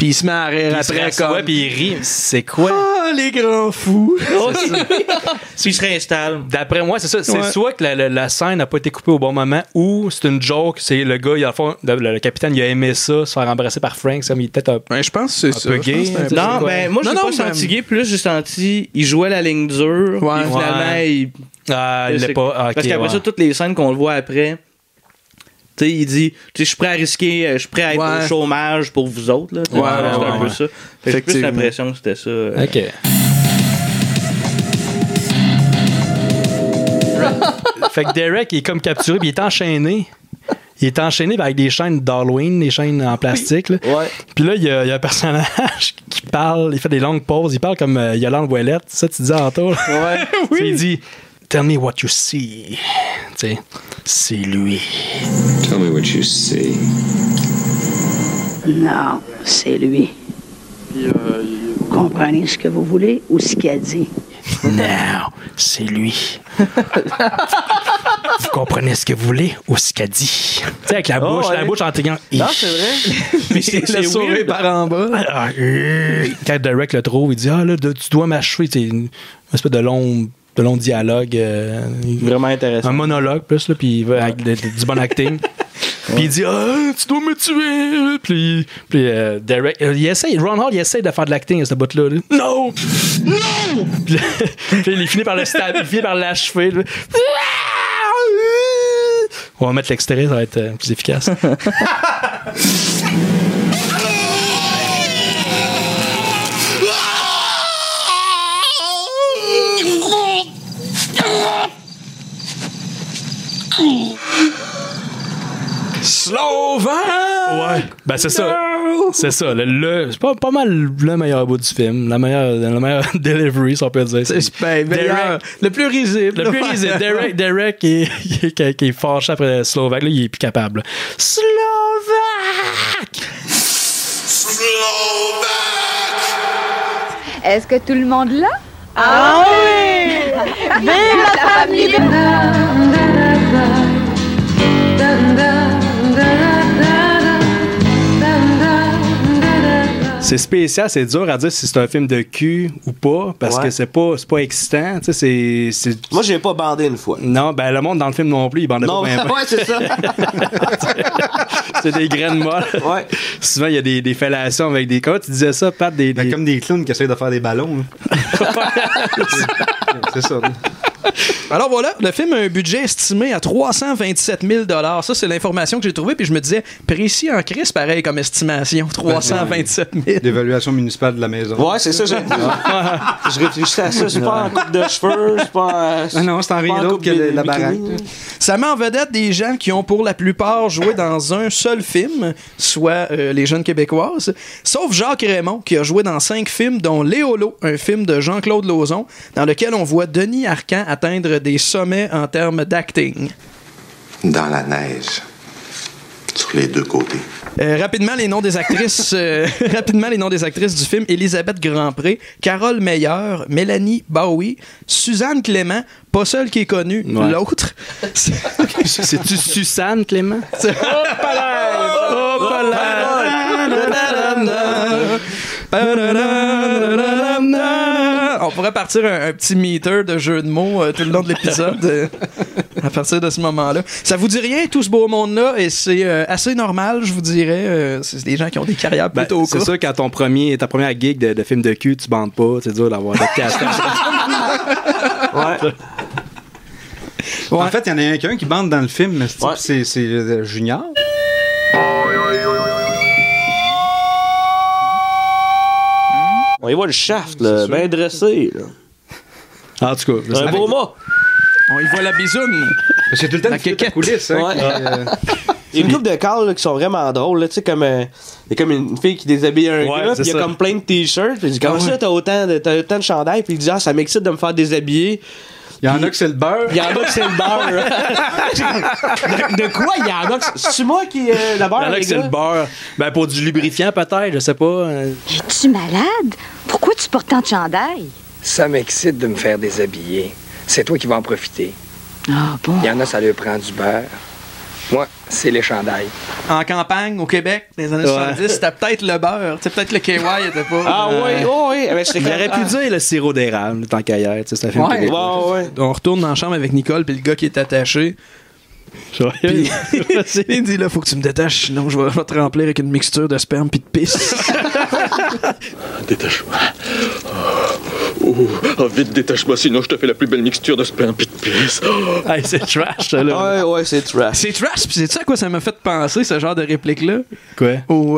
Puis il se met à rire après comme... Ouais, puis il rit. C'est quoi? Ah, les grands fous! Puis il se réinstalle. D'après moi, c'est ça. C'est soit que la scène n'a pas été coupée au bon moment ou c'est une joke. C'est le gars, le capitaine, il a aimé ça, se faire embrasser par Frank. Ça, il est peut-être je pense que c'est un peu gay. Non, ben moi, je l'ai pas senti gay. Plus, j'ai senti il jouait la ligne dure. Puis finalement, il l'est pas. Parce qu'après ça, toutes les scènes qu'on le voit après, tu sais, il dit, je suis prêt à risquer, je suis prêt à être au chômage pour vous autres. Là, c'est un peu ça. J'ai plus l'impression que c'était ça. OK. Fait que Derek, il est comme capturé, puis il est enchaîné. Il est enchaîné avec des chaînes d'Halloween, des chaînes en plastique. Là. Ouais. Puis là, il y a un personnage qui parle, il fait des longues pauses, il parle comme Yolande Ouellette, ça tu disais en tour. Ouais. Oui. Il dit « Tell me what you see ». Tu sais, c'est lui. Tell me what you see. Non, c'est lui. Vous comprenez ce que vous voulez ou ce qu'il a dit? Non, c'est lui. Vous comprenez ce que vous voulez ou ce qu'il a dit? Tu sais, avec la bouche en tirant. Non, c'est vrai. Mais c'est le sourire par en bas. Quand Derek le trouve, il dit là, tu dois m'achever. C'est une espèce de long dialogue. Vraiment intéressant. Un monologue, plus, là, puis avec du bon acting. Puis il dit tu dois me tuer. Puis Derek, Ron Hall, il essaie de faire de l'acting à ce bout-là. Là. Non! Puis il finit par le stab, il finit par l'achever. Là. On va mettre l'extrait, ça va être plus efficace. Slovaque! Ouais. Ben, c'est ça. C'est ça. C'est pas mal le meilleur bout du film. La meilleure delivery, si on peut dire. C'est le plus risible. Le plus risible. Derek qui est fâché après Slovaque. Là, il est plus capable. Slovaque! Est-ce que tout le monde l'a? Ah oui! Vive la famille! C'est spécial, c'est dur à dire si c'est un film de cul ou pas, parce que c'est pas excitant. Tu sais, Moi, j'ai pas bandé une fois. Non, ben le monde dans le film non plus, il bandait pas bien. Ouais, c'est ça. C'est des graines molles. Ouais. Souvent, il y a des fellations avec des... Comment tu disais ça, Pat? Comme des clowns qui essayent de faire des ballons. C'est ça. Alors voilà, le film a un budget estimé à 327 000 $. Ça, c'est l'information que j'ai trouvée, puis je me disais, précis en crise, pareil comme estimation, 327 000. L'évaluation municipale de la maison. Ouais, c'est ça. Je réfléchissais à ça. C'est pas en coupe de cheveux, c'est pas en... Non, c'est en rien d'autre que la baraque. Ça met en vedette des gens qui ont pour la plupart joué dans un seul film, soit les jeunes québécoises, sauf Jacques Raymond, qui a joué dans 5 films, dont Léolo, un film de Jean-Claude Lauzon, dans lequel on voit Denis Arcand atteindre des sommets en termes d'acting. Dans la neige. Sur les deux côtés. Rapidement, les noms des actrices du film: Elisabeth Grandpré, Carole Meyer, Mélanie Bowie, Suzanne Clément, pas celle qui est connue, l'autre. C'est-tu Suzanne Clément? On pourrait partir un petit meter de jeu de mots tout le long de l'épisode à partir de ce moment-là. Ça vous dit rien, tout ce beau monde-là, et c'est assez normal, je vous dirais. C'est des gens qui ont des carrières plutôt courtes. C'est sûr, quand ta première gig de film de cul, tu bandes pas, c'est dur d'avoir de casting. Ouais. En fait, il y en a qu'un qui bande dans le film, mais c'est Junior. On y voit le shaft, là, bien dressé. Là. En tout cas, un beau mot. On y voit la bisoune. C'est tout le temps la coulisse. Hein, ouais. Il y a une couple de calls là, qui sont vraiment drôles. Tu sais, comme il y a comme une fille qui déshabille un gars, puis il y a comme plein de t-shirts. Puis il dit, comment ça, t'as autant de chandails? Puis il dit, ça m'excite de me faire déshabiller. Il y en a que c'est le beurre. Il y en a que c'est le beurre. de quoi il y en a que c'est moi qui le beurre? Il y en a que c'est le beurre. Ben, pour du lubrifiant, peut-être, je sais pas. Es-tu malade? Pourquoi tu portes tant de chandail? Ça m'excite de me faire déshabiller. C'est toi qui vas en profiter. Ah bon? Il y en a, ça leur prend du beurre. Moi, c'est les chandails. En campagne, au Québec, dans les années 70, c'était peut-être le beurre. Tu sais, peut-être le KY était pas... Ah oui. J'aurais pu dire le sirop d'érable, tant qu'ailleurs. C'est un film québécois. On retourne dans la chambre avec Nicole, puis le gars qui est attaché... Puis, il dit là, faut que tu me détaches, sinon je vais te remplir avec une mixture de sperme pis de pisse. Détache-moi. Vite, détache-moi, sinon je te fais la plus belle mixture de sperme pis de pisse. Hey, c'est trash, ça, là. Ouais, c'est trash. C'est trash, pis c'est ça à quoi ça m'a fait penser, ce genre de réplique-là? Quoi?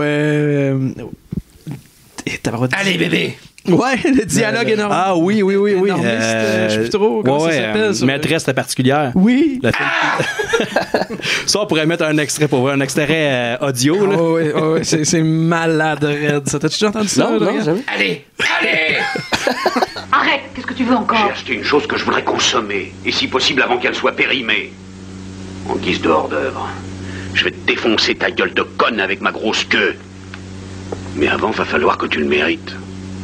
Allez, bébé! Ouais, le dialogue énorme. Ah oui. Je sais plus trop comment ça s'appelle. Maîtresse particulière. Oui. Le film. Ça, on pourrait mettre un extrait pour voir un extrait audio. Là. Oui, c'est malade, raide. Ça, t'as-tu déjà entendu ça? Non, jamais. Allez! Arrête, qu'est-ce que tu veux encore? J'ai acheté une chose que je voudrais consommer, et si possible avant qu'elle soit périmée. En guise de hors-d'œuvre. Je vais te défoncer ta gueule de conne avec ma grosse queue. Mais avant, va falloir que tu le mérites.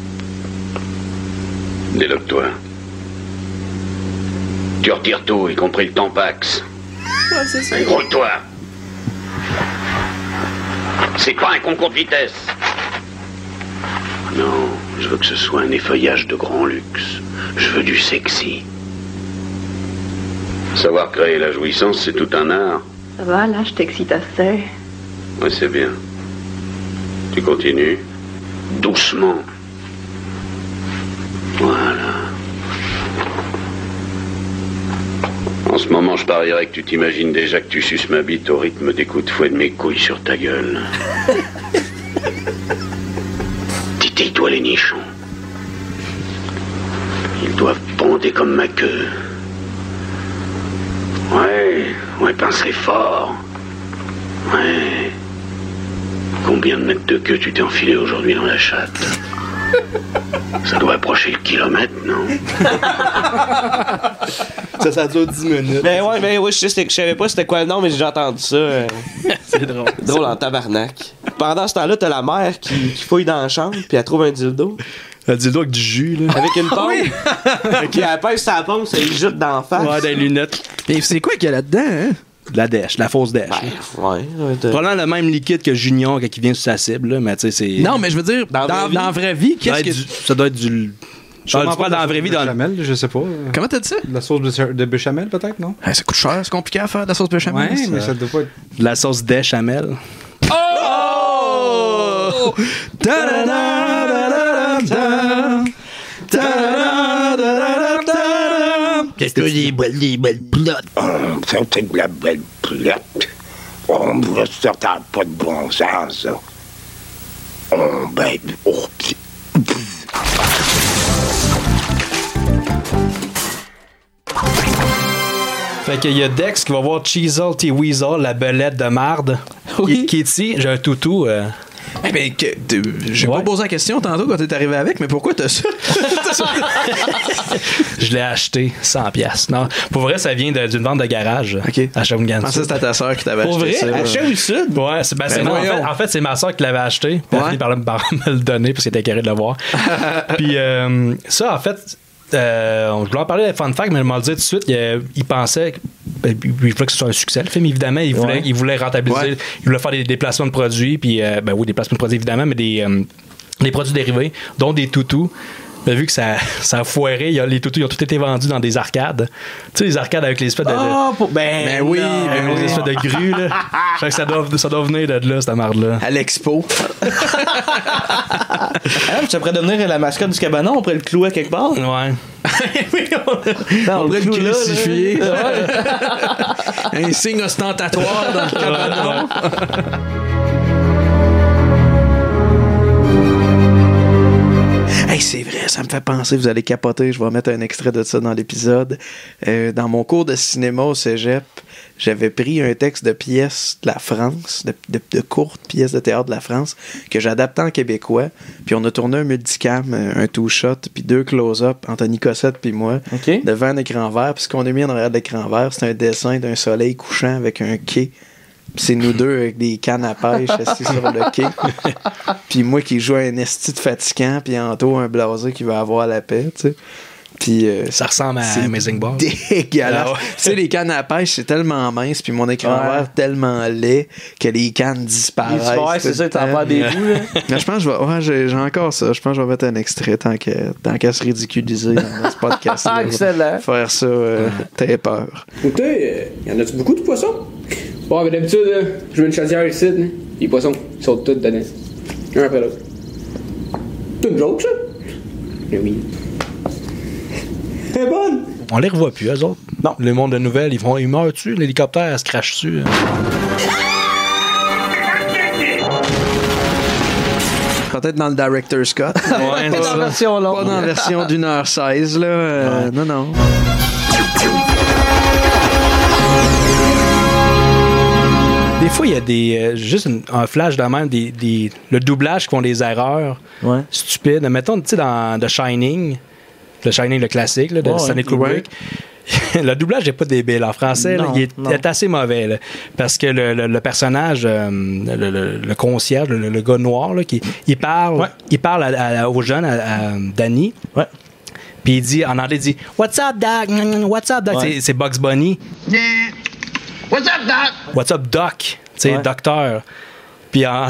Déloque-toi. Tu retires tout, y compris le Tampax. Ouais, c'est ça. Gros-toi. C'est pas un concours de vitesse. Non, je veux que ce soit un effeuillage de grand luxe. Je veux du sexy. Savoir créer la jouissance, c'est tout un art. Ça va, là, je t'excite assez. Oui, c'est bien. Tu continues. Doucement. Voilà. En ce moment, je parierais que tu t'imagines déjà que tu suces ma bite au rythme des coups de fouet de mes couilles sur ta gueule. Titille-toi les nichons. Ils doivent bonder comme ma queue. Ouais, pincerai fort. Ouais. Combien de mètres de queue tu t'es enfilé aujourd'hui dans la chatte? Ça doit approcher le kilomètre, non? Ça dure 10 minutes. Ben ouais, je savais pas c'était quoi le nom, mais j'ai entendu ça. C'est drôle. Drôle en tabarnak. Pendant ce temps-là, t'as la mère qui fouille dans la chambre, puis elle trouve un dildo. Un dildo avec du jus, là. Avec une pompe. Puis elle pèse sa pompe, ça lui jette dans la face. Ouais, des lunettes. Et c'est quoi qu'il y a là-dedans, hein? De la dèche, la fausse dèche. Ouais. Probablement le même liquide que Junior quand il vient sur sa cible, là, mais tu sais, c'est... Non, mais je veux dire, dans la vraie vie, qu'est-ce que... Ça doit être du... Je parle dans la vraie vie, dans béchamel, je sais pas. Comment t'as dit ça? La sauce de béchamel, peut-être, non? Ça coûte cher, c'est compliqué à faire de la sauce béchamel. Ouais, mais ça doit pas être... De la sauce béchamel. Oh! Qu'est-ce que des belles plottes? C'est de la belle plotte. Ça n'a pas de bon sens, ça. Fait qu'il y a Dex qui va voir Cheezel T. Weasel, la belette de marde. Oui. Qui est ici? J'ai un toutou. Eh ben, j'ai pas posé la question tantôt quand t'es arrivé avec, mais pourquoi t'as ça? Je l'ai acheté 100$. Non, pour vrai, ça vient d'une vente de garage. OK. À Shawinigan. Ça, c'était ta soeur qui t'avait acheté. Pour vrai? Ça, à Shawinigan? Ouais, en fait, c'est ma soeur qui l'avait acheté. Puis elle a fini par me le donner parce qu'elle était carré de le voir. Puis ça, en fait, je voulais en parler de fun fact, mais je m'en le dire tout de suite. Il pensait. Il voulait que ce soit un succès, le film, évidemment. Il voulait rentabiliser. Il voulait faire des placements de produits. Puis, des placements de produits, évidemment, mais des produits dérivés, dont des toutous. Mais vu que ça a foiré, les toutous ils ont tous été vendus dans des arcades. Tu sais, les arcades avec les espèces de. Les espèces de grues, là. Fait que ça doit venir de là, cette marde-là. À l'expo. Ça pourrait devenir la mascotte du cabanon, on pourrait le clouer quelque part. Ouais. On pourrait le crucifier. Un signe ostentatoire dans le cabanon. Hey, c'est vrai, ça me fait penser, vous allez capoter, je vais mettre un extrait de ça dans l'épisode. Dans mon cours de cinéma au cégep, j'avais pris un texte de pièces de la France, de courtes pièces de théâtre de la France, que j'adaptais en québécois, puis on a tourné un multicam, un two-shot, puis 2 close-up, Anthony Cossette puis moi, devant un écran vert, puis ce qu'on a mis en arrière de l'écran vert, c'est un dessin d'un soleil couchant avec un quai. Pis c'est nous deux avec des cannes à pêche assis sur le quai. Puis moi qui joue un esti de fatigant, puis Anto un blasé qui veut avoir la paix, tu sais. Puis ça ressemble à Amazing Ball. Dégueulasse. Tu sais, les cannes à pêche, c'est tellement mince, puis mon écran vert tellement laid que les cannes disparaissent. Ouais, c'est ça, t'en perds des bouts. Mais je pense que j'ai encore ça. Je pense que je vais mettre un extrait tant qu'à se ridiculiser dans ce podcast. Excellent. Faire ça, t'as peur. Écoutez, y en a-tu beaucoup de poissons? Bon, mais d'habitude, je mets une chaudière ici, hein. Les poissons, ils sautent tous dedans. Un après l'autre. C'est une joke, ça? Mais oui. Elle est bonne! On les revoit plus, eux autres. Non. Le monde de nouvelles, ils meurent-tu? L'hélicoptère, se crache-tu? Peut-être dans le Director's Cut. Ouais, c'est ça. Version longue. Pas dans la version d'1h16, là. Non. Des fois, il y a des juste un flash de même, le doublage qui font des erreurs stupides. Mettons, tu sais, dans The Shining, le classique là, de Stanley Kubrick, le doublage n'est pas débile. En français, là, il est assez mauvais. Là, parce que le personnage, le concierge, le gars noir, là, il parle aux jeunes, à Danny. Ouais. Puis il dit, en anglais, il dit « What's up, Doc? What's up, Doc? Ouais. » C'est Bugs Bunny. Yeah. What's up, Doc? What's up, Doc? Tu sais, docteur. Puis en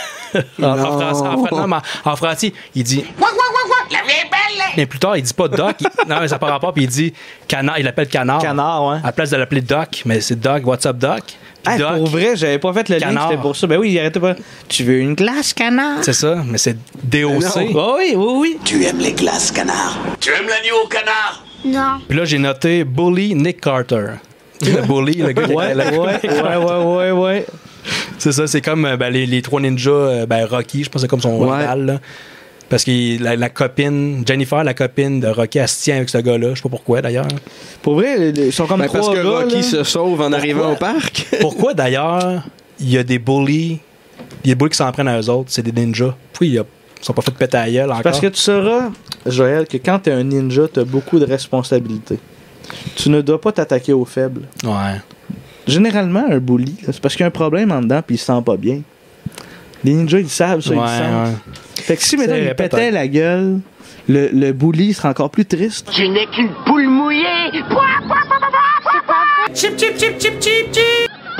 français, il dit « What? La vie est belle! » Mais plus tard, il dit pas Doc. Non, mais ça n'a pas rapport. Puis il dit Canard. Il l'appelle Canard. Canard, ouais. À la place de l'appeler Doc. Mais c'est Doc. What's up, Doc? Hey, pour vrai, j'avais pas fait le lien, c'était pour ça. Ben oui, il arrêtait pas. Tu veux une glace, Canard? C'est ça, mais c'est DOC. Oui. Tu aimes les glaces, Canard? Tu aimes l'agneau, Canard? Non. Puis là, j'ai noté Bully Nick Carter. Le bully, le gars. Ouais. C'est ça, c'est comme les trois ninjas, Rocky, je pense que c'est comme son rival, là. Parce que la copine, Jennifer, la copine de Rocky, elle se tient avec ce gars-là. Je sais pas pourquoi, d'ailleurs. Pour vrai, ils sont comme trois parce que gars, Rocky là. se sauve en arrivant au parc. Pourquoi, d'ailleurs, il y a des bullies, il y a des bullies qui s'en prennent à eux autres, c'est des ninjas. Pourquoi ils sont pas fait péter à la gueule encore? Parce que tu sauras, Joël, que quand t'es un ninja, t'as beaucoup de responsabilités. Tu ne dois pas t'attaquer aux faibles. Ouais. Généralement, un bully, c'est parce qu'il y a un problème en dedans puis il se sent pas bien. Les ninjas, ils savent ça, ils sentent. Fait que si maintenant il pétait la gueule, le bully sera encore plus triste. Tu n'es qu'une poule mouillée! Chip, chip, chip, chip, chip, chip!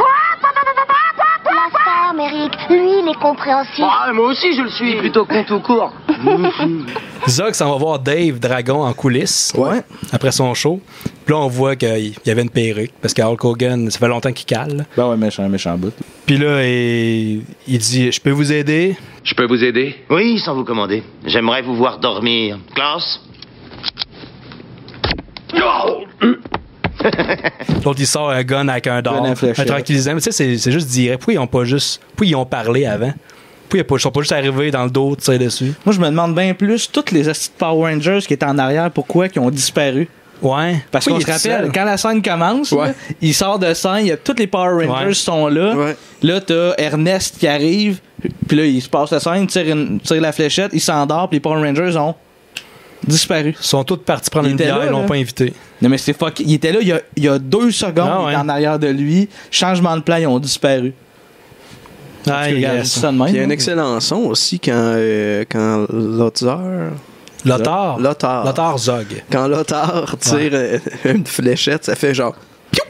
La ferme, Eric. Lui, il est compréhensif. Ah, moi aussi, je le suis. Plutôt con tout court. Zog s'en va voir Dave Dragon en coulisses après son show. Puis là, on voit qu'il y avait une perruque parce que Hulk Hogan, ça fait longtemps qu'il cale. Ben ouais, méchant bout. Puis là, il dit « Je peux vous aider? » Je peux vous aider? Oui, sans vous commander. J'aimerais vous voir dormir. Klaus? L'autre, il sort un gun avec un dard, un tranquillisant. Mais tu sais, c'est juste direct. Pourquoi ils ont parlé avant? Pourquoi ils sont pas juste arrivés dans le dos, tirer dessus? Moi, je me demande bien plus, toutes les Power Rangers qui étaient en arrière, pourquoi ils ont disparu? Ouais. Parce qu'on se rappelle, quand la scène commence, là, il sort de scène, tous les Power Rangers sont là. Ouais. Là, t'as Ernest qui arrive, puis là, il se passe la scène, tire la fléchette, il s'endort, puis les Power Rangers ont disparu. Ils sont tous partis prendre une bière, ils l'ont pas invité. Non, mais c'est fuck. Il était là il y a 2 secondes, il était en arrière de lui. Changement de plan, ils ont disparu. Il y a un excellent son aussi quand Lothar Zog. Quand Lothar tire une fléchette, ça fait genre.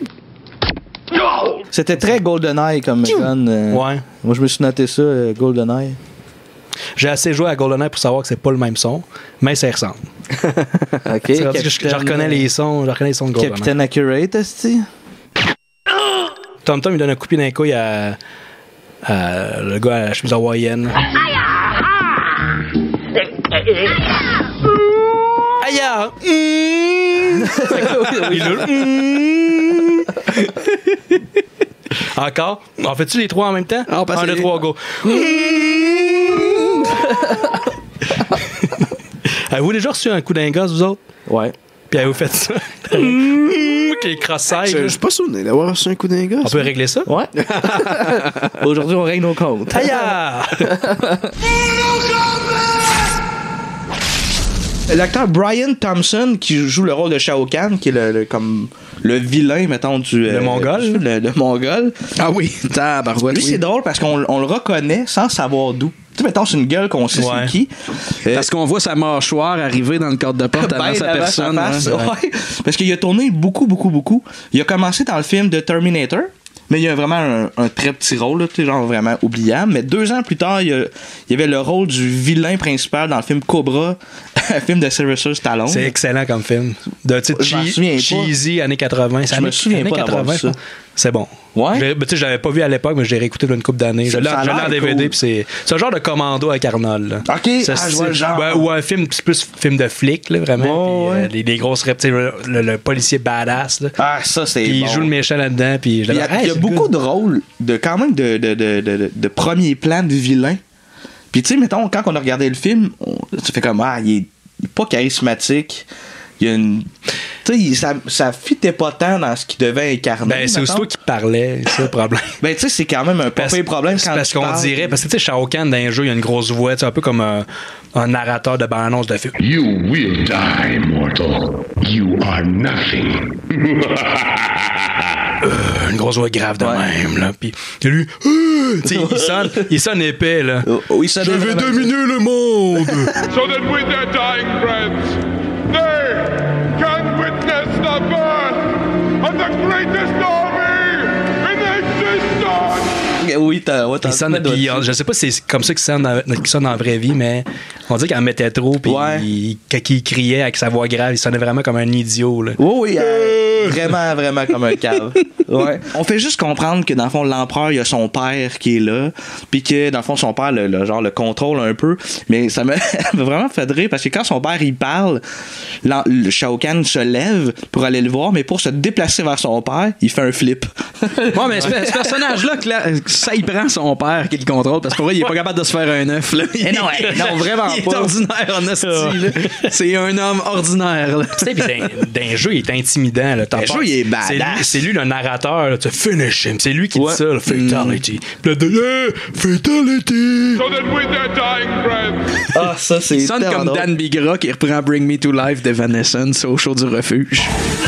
C'était très GoldenEye comme gun. Ouais. Moi, je me suis noté ça, GoldenEye. J'ai assez joué à GoldenEye pour savoir que c'est pas le même son, mais ça ressemble. Ok. Je reconnais les sons de GoldenEye. Captain Accurate, est-ce Tom il donne un coup de pied d'un couille à le gars à la chemise hawaïenne. Aïe! Encore? En fais-tu les 3 en même temps? 1, 2, 3, go! Avez-vous déjà reçu un coup d'un gosse, vous autres? Ouais. Puis avez-vous fait ça? Les cross-sides. Je suis pas souvenu d'avoir reçu un coup d'un gosse. On peut régler ça? Ouais. Aujourd'hui, on règle nos comptes. Aïe! L'acteur Brian Thompson qui joue le rôle de Shao Kahn, qui est comme le vilain, mettons, le Mongol. Le Mongol. Ah oui, tabarouette. Lui, c'est drôle parce qu'on le reconnaît sans savoir d'où. sais, mettons, c'est une gueule qu'on sait c'est qui. Parce qu'on voit sa mâchoire arriver dans le cadre de porte avant sa personne. Ouais. Parce qu'il a tourné beaucoup. Il a commencé dans le film de Terminator. Mais il y a vraiment un très petit rôle, là, genre vraiment oubliable. Mais 2 ans plus tard, il y avait le rôle du vilain principal dans le film Cobra, un film de Sylvester Stallone. C'est excellent comme film. De cheesy, années 80. Je me souviens pas d'avoir ça. C'est bon. Ouais. Je l'avais pas vu à l'époque, mais je l'ai réécouté une couple d'années. Je l'ai en DVD, puis c'est un genre de commando avec Arnold. Là. OK, je vois le genre. Ou un film, c'est plus film de flic, là, vraiment. Puis, les grosses reptiles, le policier badass. Là. Ah, ça, c'est puis bon. il joue le méchant là-dedans. Puis il y a beaucoup de rôles, quand même, de premier plan de vilain. Puis, tu sais, mettons, quand on a regardé le film, tu fais comme, il est pas charismatique. Il y a une. Tu sais, ça fitait pas tant dans ce qu'il devait incarner. Ben, c'est aussi toi qui parlais, c'est le problème. Ben, tu sais, c'est quand même un pas pire problème quand parce qu'on dirait, parce que tu sais, Shao Kahn dans un jeu, il y a une grosse voix, un peu comme un narrateur de bande-annonce de film. You will die, mortal. You are nothing. Une grosse voix grave de même, là. Puis lui, il sonne épais, là. Je vais dominer le monde. So that with their dying breaths, they can witness the birth of the greatest army in existence. Oui, il sonne, puis, je sais pas si c'est comme ça qu'il sonne dans la vraie vie, mais on dit qu'il en mettait trop, puis quand il criait avec sa voix grave, il sonnait vraiment comme un idiot. Là. Oui, vraiment comme un cave. Ouais. On fait juste comprendre que dans le fond, l'empereur, il y a son père qui est là, puis que dans le fond, son père, le contrôle un peu, mais ça m'a vraiment fait rire parce que quand son père il parle, le Shao Kahn se lève pour aller le voir, mais pour se déplacer vers son père, il fait un flip. Ouais, mais ce personnage-là, ça il prend son père qui le contrôle parce que pour vrai, il est pas capable de se faire un œuf. Là. Non, vraiment pas. Il est ordinaire en esti. C'est un homme ordinaire. Tu sais, puis dans un jeu, il est intimidant. Là. Le jeu, il est badass. C'est lui le narrateur. Tu finish him. C'est lui qui dit ça, le fatality. Puis là, fatality. So that with their dying breath. Ah, ça, c'est. Il sonne comme Dan Bigra qui reprend Bring Me to Life d'Evanescence au show du refuge.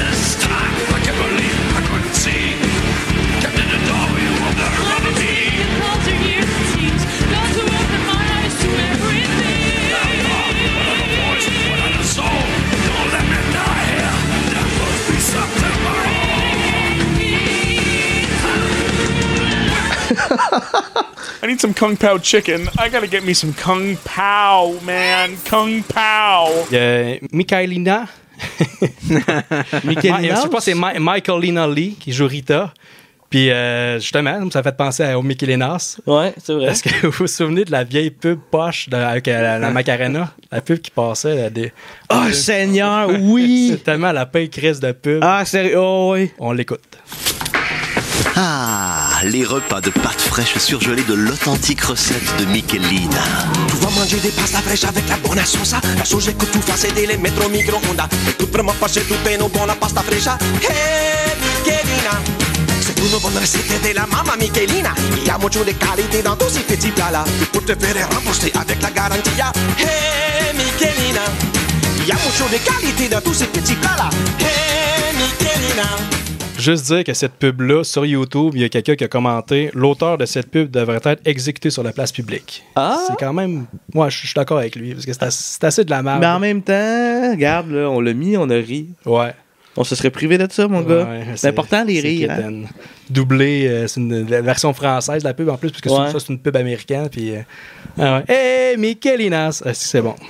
I need some Kung Pao chicken. I gotta get me some Kung Pao, man. Kung Pao. Michaelina. Je pense que c'est Michaelina Lee qui joue Rita. Puis justement, ça fait penser au Michelinas. Ouais, c'est vrai. Est-ce que vous vous souvenez de la vieille pub poche avec la Macarena? La pub qui passait. Oh, Seigneur, oui! C'est tellement la paye crise de pub. Ah, sérieux? Oh, oui. On l'écoute. Ah, les repas de pâtes fraîches surgelées de l'authentique recette de Michelina. Tu vas manger des pastas fraîches avec la buona sauce. La sauce que tu fas c'est de les mettre au micro-ondes. Et tout vraiment passer tout est nos buona pasta fraîche. Hey, Michelina. C'est une bonne recette de la maman Michelina. Il y a beaucoup de qualité dans tous ces petits plats-là. Pour te faire rembourser avec la garantie. Hey, Michelina. Il y a beaucoup de qualité dans tous ces petits plats-là. Hey, Michelina. Juste dire que cette pub-là, sur YouTube, il y a quelqu'un qui a commenté « L'auteur de cette pub devrait être exécuté sur la place publique. » C'est quand même... Moi, je suis d'accord avec lui, parce que c'est assez de la merde. Mais en même temps, regarde, là, on l'a mis, on a ri. Ouais. On se serait privé de ça, mon gars. C'est important, les rires. Hein? Doublé, c'est la version française de la pub, en plus, parce que ça, c'est une pub américaine. Puis, hey, Michelinas! C'est bon.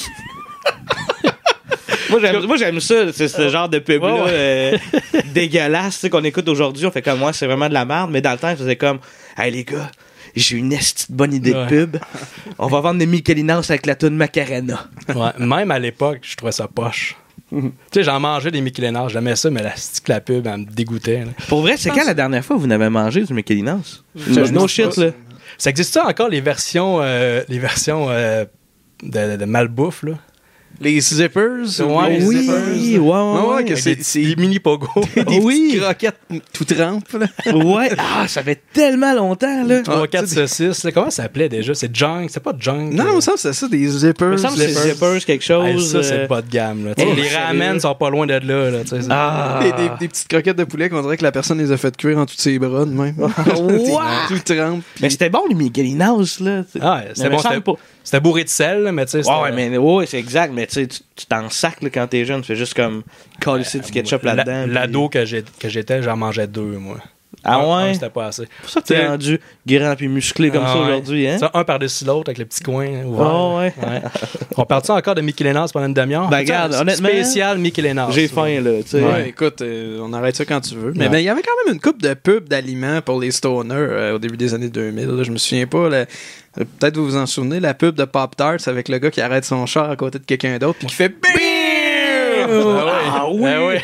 Moi, j'aime ça, c'est ce genre de pub-là dégueulasse qu'on écoute aujourd'hui. On fait comme moi, c'est vraiment de la merde, mais dans le temps, je faisais comme, hey les gars, j'ai une bonne idée de pub. On va vendre des Michelinas avec la toune Macarena. Ouais, même à l'époque, je trouvais ça poche. Tu sais, j'en mangeais des Michelinas, j'aimais ça, mais la pub, elle me dégoûtait. Là. Pour vrai, c'est quand la dernière fois que vous n'avez mangé du Michelinas? No shit, là. Ça existe ça encore, les versions de malbouffe, là? Les zippers. Ouais, les zippers. Ouais, que c'est des mini pogo. Des petites croquettes tout trempes. Ouais. Ah, ça fait tellement longtemps, là. 3-4 saucisses. Là. Comment ça s'appelait déjà? C'est junk. C'est pas junk. Non, ça, c'est ça, des zippers. Il me semble que c'est zippers quelque chose. Ça, c'est pas de gamme. Là. Les ramen sont pas loin de là. Des petites croquettes de poulet qu'on dirait que la personne les a fait cuire en tous ses bras de même. Tout trempe. Mais c'était bon, les Michelina's, là. C'était bon. C'était bourré de sel, mais tu sais. Ouais, c'est exact. Mais tu sais, tu t'en sacs là, quand t'es jeune. Tu fais juste comme coller du ketchup là-dedans. L'ado que j'étais, j'en mangeais 2, moi. Ah ouais? C'était pas assez. C'est pour ça que t'es rendu grand puis musclé comme ça aujourd'hui, hein? Ça, un par-dessus l'autre avec le petit coin ouvert. Oh, ouais. On parle-tu encore de Michelina's pendant une demi-heure? Ben, regarde, honnêtement. Spécial Michelina's. J'ai faim, là, tu sais. Ouais, écoute, on arrête ça quand tu veux. Mais il y avait quand même une couple de pubs d'aliments pour les stoners au début des années 2000. Là. Je me souviens pas. Peut-être vous vous en souvenez, la pub de Pop-Tarts avec le gars qui arrête son char à côté de quelqu'un d'autre puis qui fait BAM! Ah oui!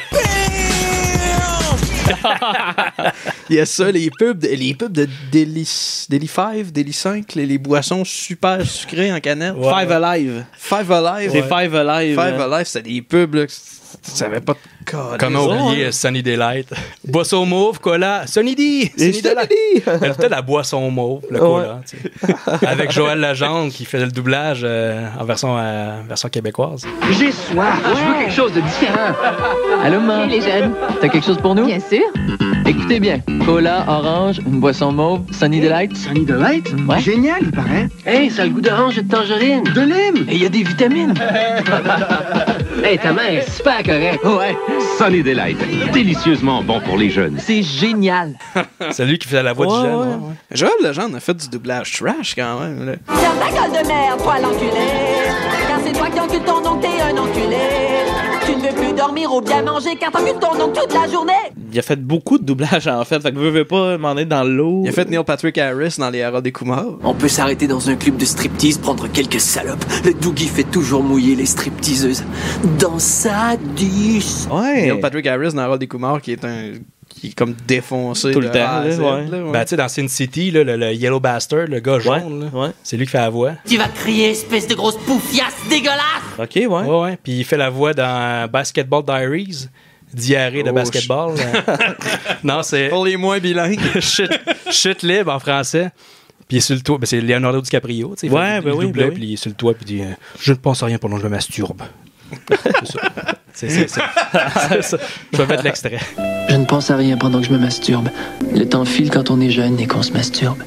Il y a ça, les pubs de Deli 5, Deli 5, les boissons super sucrées en canette. Ouais. Five Alive. Five Alive. C'est Five Alive. Five Alive, c'était des pubs là, tu savais pas de code. Comment oublier Sunny Delight? Boisson mauve, cola, Sunny D! Sunny Delight! Elle était la boisson mauve, le cola. Tu sais. Avec Joël Legendre qui faisait le doublage en version québécoise. J'ai soif, je veux quelque chose de différent. Allô, maman? Les jeunes. T'as quelque chose pour nous? Bien sûr. Écoutez bien, cola, orange, une boisson mauve, Sunny Delight. Sunny Delight? Ouais. Génial, il paraît. Hey, ça a le goût d'orange et de tangerine. De lime. Et il y a des vitamines. Hey, ta mère est super correcte. Ouais. Sunny Delight, délicieusement bon pour les jeunes. C'est génial. C'est lui qui faisait la voix du jeune. Ouais. Joël Legendre a fait du doublage trash quand même. Là. Ferme ta gueule de merde, toi l'enculé. Car c'est toi qui encules ton oncle, t'es un enculé. Tu ne veux plus dormir ou bien manger car t'encules ton oncle toute la journée. Il a fait beaucoup de doublage en fait. Fait que veux pas m'en être dans l'eau. Il a fait Neil Patrick Harris dans les Harold et Kumar. On peut s'arrêter dans un club de striptease, prendre quelques salopes. Le Doogie fait toujours mouiller les stripteaseuses. Dans sa douce. Ouais. Neil Patrick Harris dans Harold et Kumar qui est comme défoncé tout le temps. Ouais. Ben, tu sais, dans Sin City, là, le Yellow Bastard, le gars jaune, c'est lui qui fait la voix. Tu vas crier, espèce de grosse poufiasse dégueulasse! Ok, ouais. Puis il fait la voix dans Basketball Diaries. Diarrhée de basketball. Non, c'est. Pour les moins bilingues. Chute libre en français. Puis il est sur le toit. Ben, c'est Leonardo DiCaprio. Ouais, ben oui. Puis il est sur le toit. Puis il dit je ne pense à rien pendant que je me masturbe. C'est ça. C'est ça. Je vais mettre l'extrait. Je ne pense à rien pendant que je me masturbe. Le temps file quand on est jeune et qu'on se masturbe.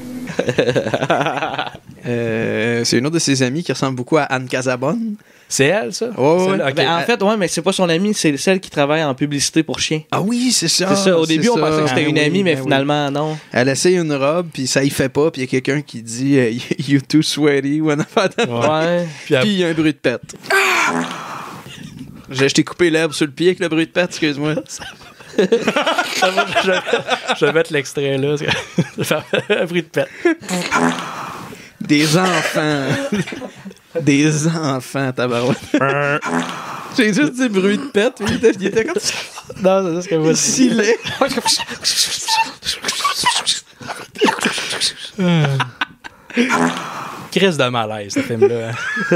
C'est une autre de ses amies qui ressemble beaucoup à Anne Casabonne. C'est elle, ça? Ouais. Okay. Ben, en fait, mais c'est pas son amie, c'est celle qui travaille en publicité pour chiens. Ah oui, c'est ça. C'est ça. Au début, on pensait que c'était une amie, mais finalement, non. Elle essaye une robe, puis ça y fait pas, puis il y a quelqu'un qui dit You too sweaty when I find that. Ouais. Puis il y a un bruit de pète. Je t'ai coupé l'herbe sur le pied avec le bruit de pète, excuse-moi. Je vais mettre l'extrait là. Un bruit de pète. Des enfants. Des enfants, tabarouette. J'ai juste dit bruit de pète. Il était comme ça. Non, c'est ça ce que vous Silet. Crise de malaise, ce film-là.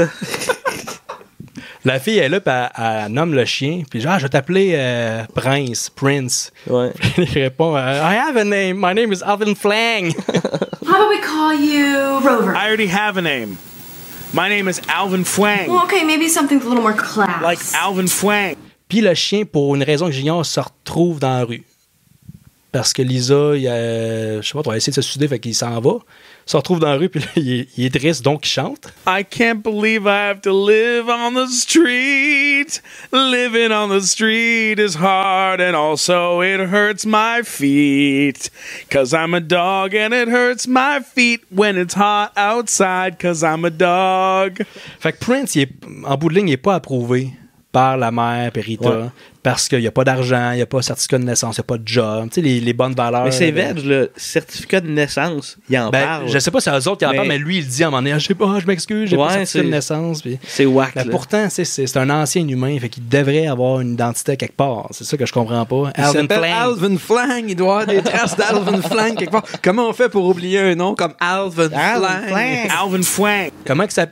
La fille est là, puis elle nomme le chien, puis genre, je vais t'appeler Prince. Ouais. Il répond, I have a name, my name is Alvin Flang. How about we call you Rover? I already have a name. My name is Alvin Fwang. Well, okay, maybe something a little more class. Like Alvin Fwang. Puis le chien, pour une raison que j'ignore, se retrouve dans la rue. Parce que Lisa, je sais pas, on va essayer de se souder, fait qu'il s'en va. Il se retrouve dans la rue, puis là, il est triste, donc il chante. I can't believe I have to live on the street. Living on the street is hard, and also it hurts my feet. 'Cause I'm a dog, and it hurts my feet when it's hot outside, 'cause I'm a dog. Fait que Prince, en bout de ligne, il n'est pas approuvé par la mère Perita, parce qu'il n'y a pas d'argent, il n'y a pas de certificat de naissance, il n'y a pas de job, tu sais, les bonnes valeurs. Mais c'est veg, le certificat de naissance, il en parle. Je sais pas si c'est eux autres qui en parlent, mais lui, il dit à un moment donné, je sais pas, je m'excuse, j'ai pas de certificat de naissance. Puis... C'est whack. Pourtant, c'est un ancien humain, fait qu'il devrait avoir une identité quelque part. C'est ça que je comprends pas. Alvin Flang, il doit avoir des traces d'Alvin Flang quelque part. Comment on fait pour oublier un nom comme Alvin Flang? Alvin Fwang. Comment il s'appelle?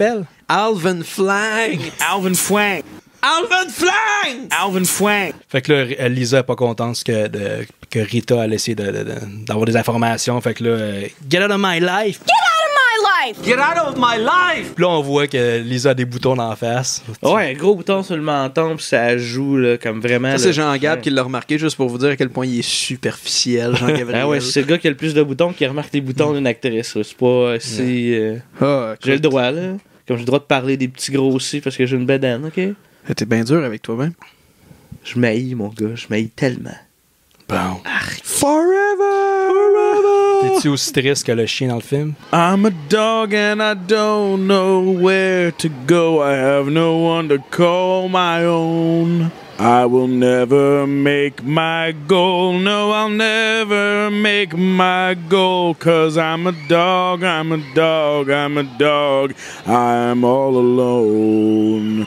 Alvin Flang. Alvin Flang. Alvin Flang! Alvin Flang! Fait que là, Lisa est pas contente que Rita a essayé d'avoir des informations. Fait que là, get out of my life! Get out of my life! Get out of my life! Puis là, on voit que Lisa a des boutons dans la face. Ouais, un gros bouton sur le menton, puis ça joue là, comme vraiment. Ça, c'est Jean-Gab qui l'a remarqué, juste pour vous dire à quel point il est superficiel, Jean-Gabriel. Ah ouais, c'est le gars qui a le plus de boutons qui remarque les boutons d'une actrice. Là. C'est pas si. J'ai le droit, là. Comme j'ai le droit de parler des petits grossis parce que j'ai une bedaine, ok? T'es bien dur avec toi-même. Je m'haïs, mon gars. Je m'haïs tellement. Bon. Forever! T'es-tu aussi triste que le chien dans le film? I'm a dog and I don't know where to go. I have no one to call my own. I will never make my goal. No, I'll never make my goal. 'Cause I'm a dog, I'm a dog, I'm a dog. I'm all alone.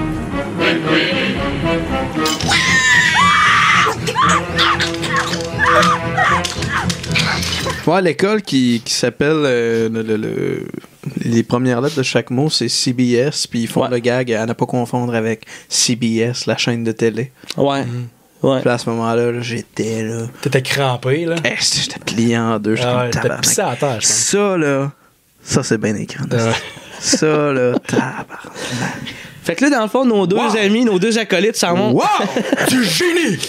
Ouais, l'école qui s'appelle les premières lettres de chaque mot, c'est CBS, puis ils font le gag à ne pas confondre avec CBS, la chaîne de télé. Ouais. Ouais. Puis à ce moment-là, j'étais là. T'étais crampé, là? J'étais plié en deux. T'étais pissé à terre, je pense. Ça, là, ça, c'est bien écran. Ça, là, tabarnak. Fait que là, dans le fond, nos deux amis, nos deux acolytes s'en vont. Wow! Du génie!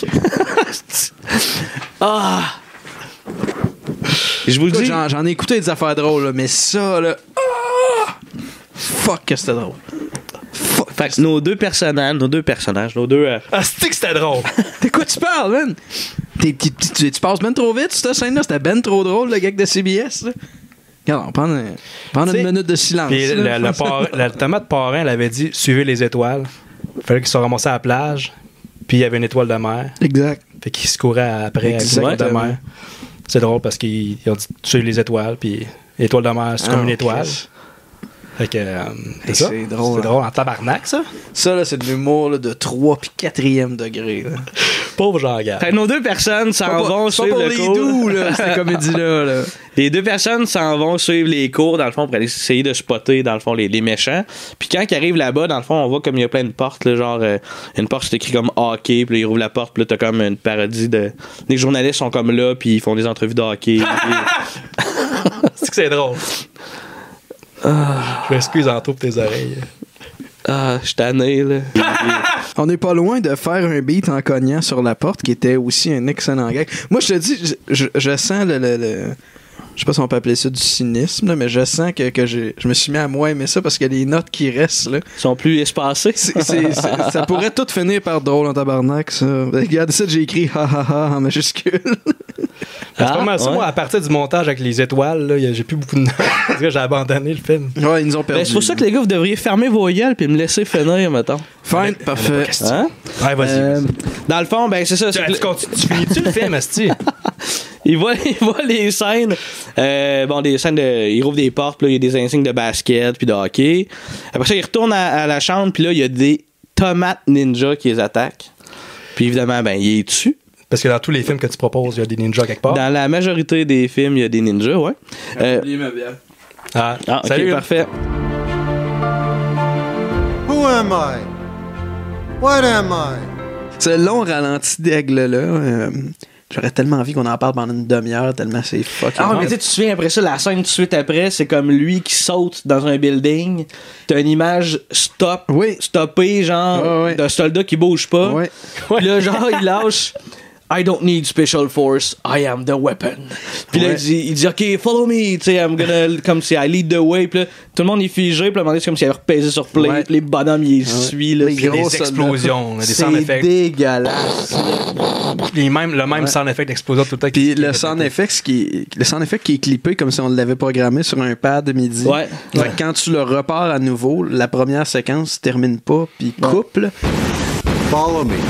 Ah! Je vous le dis. J'en ai écouté des affaires drôles, là, mais ça, là. Fuck que c'était drôle. Fait que nos deux personnages, Ah, c'est que c'était drôle! De quoi tu parles, man? Tu passes ben trop vite, cette scène-là. C'était ben trop drôle, le gag de CBS, là. Regarde, on prend une minute de silence. Puis le tomate parrain, elle avait dit suivez les étoiles. Il fallait qu'ils se ramassés à la plage. Puis il y avait une étoile de mer. Exact. Fait qu'ils se couraient après avec l'étoile de mer. C'est drôle parce qu'ils ont dit suivez les étoiles. Puis l'étoile de mer, c'est comme une étoile. Fait que c'est ça. C'est drôle. C'est drôle en tabarnak, ça. Ça, là, c'est de l'humour là, de 3 puis 4e degré. Là. Pauvre Jean-Gab. Nos deux personnes s'en vont suivre le cours. C'est pas pour les doux, là, cette comédie-là. Là. Les deux personnes s'en vont suivre les cours, dans le fond, pour aller essayer de spotter, dans le fond, les méchants. Puis quand ils arrivent là-bas, dans le fond, on voit comme il y a plein de portes, là, genre, une porte, c'est écrit comme hockey, puis là, ils ouvrent la porte, puis là, t'as comme une parodie de. Les journalistes sont comme là, puis ils font des entrevues de hockey. C'est que c'est drôle. Je m'excuse en tout pour tes oreilles. Ah, je suis tanné, là. On n'est pas loin de faire un beat en cognant sur la porte, qui était aussi un excellent gag. Moi, je te dis, je sens le je sais pas si on peut appeler ça du cynisme, là, mais je sens que je me suis mis à moins aimer ça parce que les notes qui restent là sont plus espacées. Ça pourrait tout finir par drôle en tabarnak, ça. Regarde ça, j'ai écrit ha ha ha en majuscule. C'est pas mal ça. Moi, à partir du montage avec les étoiles, là, j'ai plus beaucoup de notes. Parce que j'ai abandonné le film. Ouais, ils nous ont perdu. C'est pour ça que les gars, vous devriez fermer vos gueules puis me laisser finir, mettons. Fine, parfait. Hein? Ouais, vas-y. Dans le fond, ben c'est ça. Tu finis-tu le film, Asti? Il voit les scènes. Des scènes de. Il rouvre des portes, puis là, il y a des insignes de basket, puis de hockey. Après ça, il retourne à la chambre, puis là, il y a des tomates ninja qui les attaquent. Puis évidemment, ben, il est dessus. Parce que dans tous les films que tu proposes, il y a des ninjas quelque part. Dans la majorité des films, il y a des ninjas, ouais. J'ai oublié ma bière. Ok, salut, parfait. Who am I? What am I? Ce long ralenti d'aigle-là, j'aurais tellement envie qu'on en parle pendant une demi-heure, tellement c'est fucking. Ah, mais tu te souviens après ça, la scène tout de suite après, c'est comme lui qui saute dans un building. T'as une image stoppée, genre, d'un soldat qui bouge pas. Ouais. Puis là, genre, il lâche. I don't need special force, I am the weapon. Puis là, il dit, OK, follow me, tu sais, I'm gonna, comme si I lead the way. Puis là, tout le monde est figé, puis à un moment donné, c'est comme s'il avait repaisé sur play, puis les bonhommes, ils suivent. Là, des explosions, des sound effects. C'est dégueulasse. Le même sound effect d'explosion tout le temps. Puis le sound effect qui est clippé comme si on l'avait programmé sur un pad de midi. Ouais. Quand tu le repars à nouveau, la première séquence se termine pas, puis coupe. Là. Follow me.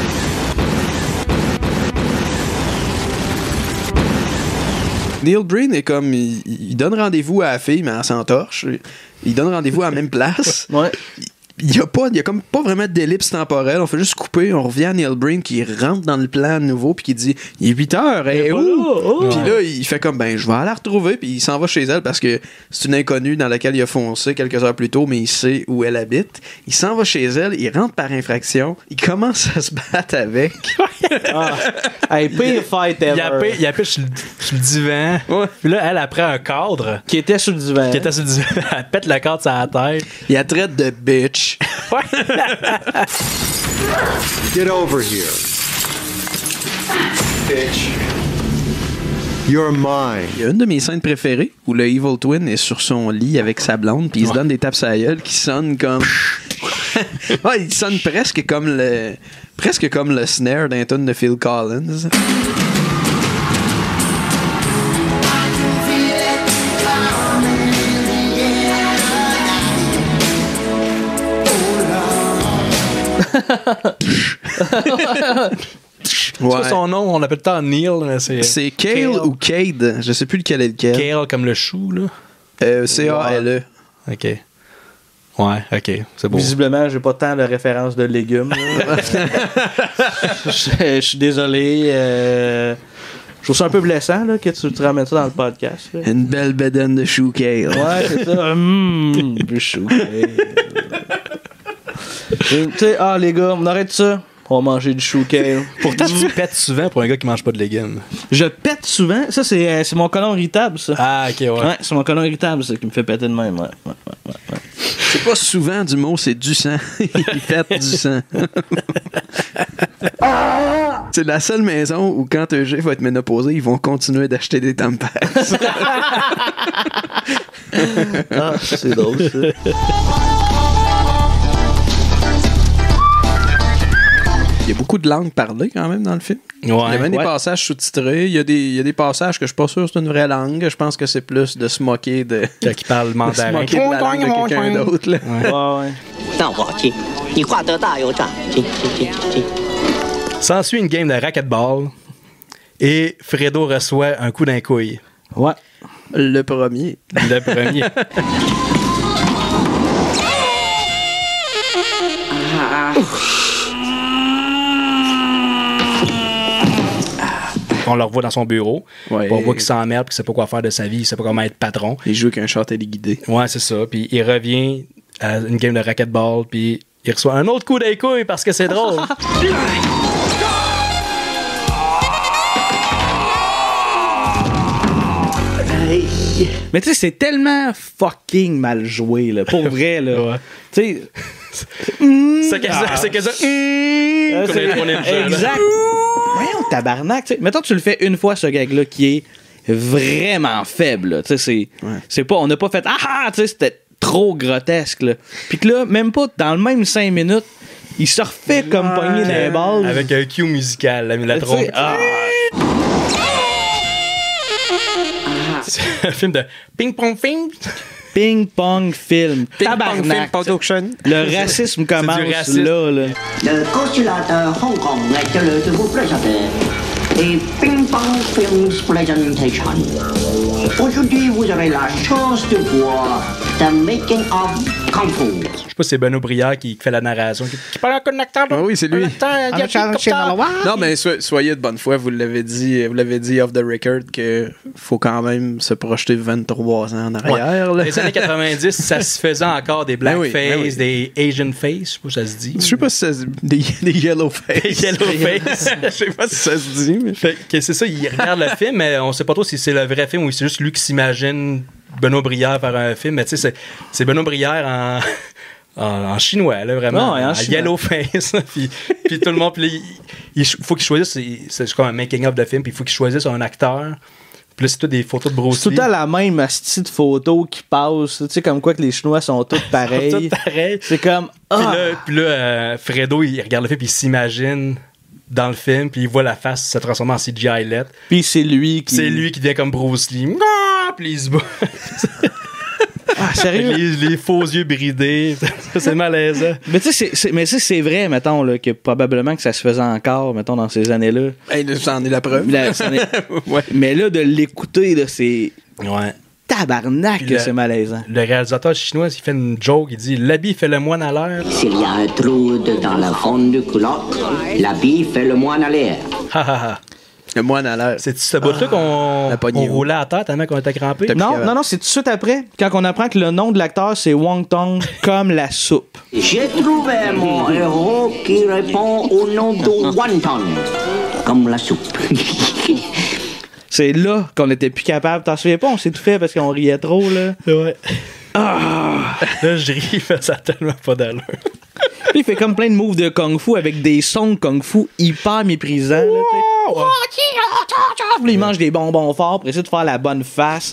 Neil Breen est comme il donne rendez-vous à la fille, mais elle s'entorche. Il donne rendez-vous à la même place. Ouais. il y a comme pas vraiment d'ellipse temporelle. On fait juste couper, on revient à Neil Breen qui rentre dans le plan à nouveau puis qui dit il est 8h, et où? Puis là, il fait comme je vais aller la retrouver, puis il s'en va chez elle parce que c'est une inconnue dans laquelle il a foncé quelques heures plus tôt, mais il sait où elle habite. Il s'en va chez elle, il rentre par infraction, il commence à se battre avec. Pire fight ever. Il appelle sur le divan. Puis là, elle prend un cadre. Qui était sur le divan. Elle pète le cadre sur la tête. Il la traite de bitch. Get over here. Bitch. You're mine. Il y a une de mes scènes préférées où le Evil Twin est sur son lit avec sa blonde puis il se donne des tapes à la gueule qui sonnent comme... il sonne presque comme le snare d'un tune de Phil Collins. C'est son nom, on l'appelle tout le temps Neil. C'est Kale ou Cade. Je sais plus lequel est lequel. Kale comme le chou, là. C-A-L-E. OK. Ouais, OK. C'est bon. Visiblement, j'ai pas tant de références de légumes. Je suis désolé. Je trouve ça un peu blessant là, que tu te ramènes ça dans le podcast. Là. Une belle bedaine de chou Kale. Ouais, c'est ça. Le chou Kale. Tu sais, les gars, on arrête ça. On va manger du chou kale. Pourtant, tu pètes souvent pour un gars qui mange pas de légumes. Je pète souvent. Ça, c'est mon colon irritable, ça. Ah, OK, ouais. C'est mon colon irritable, ça, qui me fait péter de même. Ouais. C'est pas souvent du mot, c'est du sang. Il pète du sang. C'est la seule maison où quand Eugé va être ménopausé, ils vont continuer d'acheter des Tampax. C'est drôle, ça. Il y a beaucoup de langues parlées quand même dans le film. Il y a même des passages sous-titrés. Il y a des passages que je suis pas sûr que c'est une vraie langue. Je pense que c'est plus de se moquer de... Quand il parle mandarin. De se moquer de la langue de quelqu'un d'autre. S'ensuit une game de racquetball et Fredo reçoit un coup d'un couille. Ouais. Le premier. On le revoit dans son bureau. Ouais. On voit qu'il s'emmerde, qu'il sait pas quoi faire de sa vie, il sait pas comment être patron. Il joue avec un short téléguidé. Ouais, c'est ça. Puis il revient à une game de racquetball, puis il reçoit un autre coup des couilles parce que c'est drôle. Mais tu sais, c'est tellement fucking mal joué, là. Pour vrai, là. Ouais. Tu sais. C'est que ça. Exact. Voyons, tabarnak. T'sais, mettons, tu le fais une fois, ce gag-là, qui est vraiment faible. C'est pas, on n'a pas fait c'était trop grotesque. Là. Puis que là, même pas dans le même 5 minutes, il se refait comme pogné dans les balles. Avec un cue musical, la trompe. C'est un film de ping-pong film. Ping-pong film. Tabarnak. Le racisme commence là. Le consulat de Hong Kong est heureux de vous présenter les Ping-pong Films Presentation. Aujourd'hui, vous aurez la chance de voir The Making of Kung Fu. Je sais pas si c'est Benoît Brière qui fait la narration. Qui parle en connecteur. Ah oui, c'est lui. Non, mais soyez de bonne foi, vous l'avez dit off the record que faut quand même se projeter 23 ans en arrière. Ouais. Les années 90, ça se faisait encore des blackface, des Asian face, je sais pas si ça se dit. Je sais pas si ça se dit. Des yellow face. Des yellow face. Je sais pas si ça se dit. Mais... Fait que c'est ça, il regarde le film, mais on sait pas trop si c'est le vrai film ou si c'est juste lui qui s'imagine Benoît Brière faire un film. Mais tu sais, c'est Benoît Brière en chinois, là, vraiment. Non, en yellow face. puis tout le monde, puis il faut qu'il choisisse, c'est comme un making-of de film, puis il faut qu'il choisisse un acteur. Puis là, c'est tout des photos de Bruce Lee. C'est tout le temps la même astuce de photo qui passe. Tu sais, comme quoi que les Chinois sont tous pareils. Tous pareils. C'est comme... Puis là, Fredo, il regarde le film, puis il s'imagine dans le film, puis il voit la face se transformer en CGI LED. Puis c'est lui qui... C'est lui qui devient comme Bruce Lee. Puis il se bat. Sérieux? Les faux yeux bridés. C'est malaisant. Mais tu sais, c'est vrai, mettons, là, que probablement que ça se faisait encore, mettons, dans ces années-là. Hey, c'en est la preuve. Ouais. Mais là, de l'écouter, là, c'est... Ouais. Tabarnak, que c'est malaisant. Le réalisateur chinois, il fait une joke, il dit « L'habit fait le moine à l'air. » S'il y a un trou dans le fond du culotte, l'habit fait le moine à l'air. Le moine à l'air. C'est ce bout-là qu'on roulait à terre tellement qu'on était crampés? Non, c'est tout de suite après, quand on apprend que le nom de l'acteur, c'est Wong Tong, comme la soupe. J'ai trouvé mon héros qui répond au nom de Wonton, comme la soupe. C'est là qu'on était plus capable. T'en souviens pas? On s'est tout fait parce qu'on riait trop, là. Ouais. Là, je ris, mais ça a tellement pas d'allure. Puis il fait comme plein de moves de kung-fu avec des sons de kung-fu hyper méprisants. Là, puis il mange des bonbons forts pour essayer de faire la bonne face.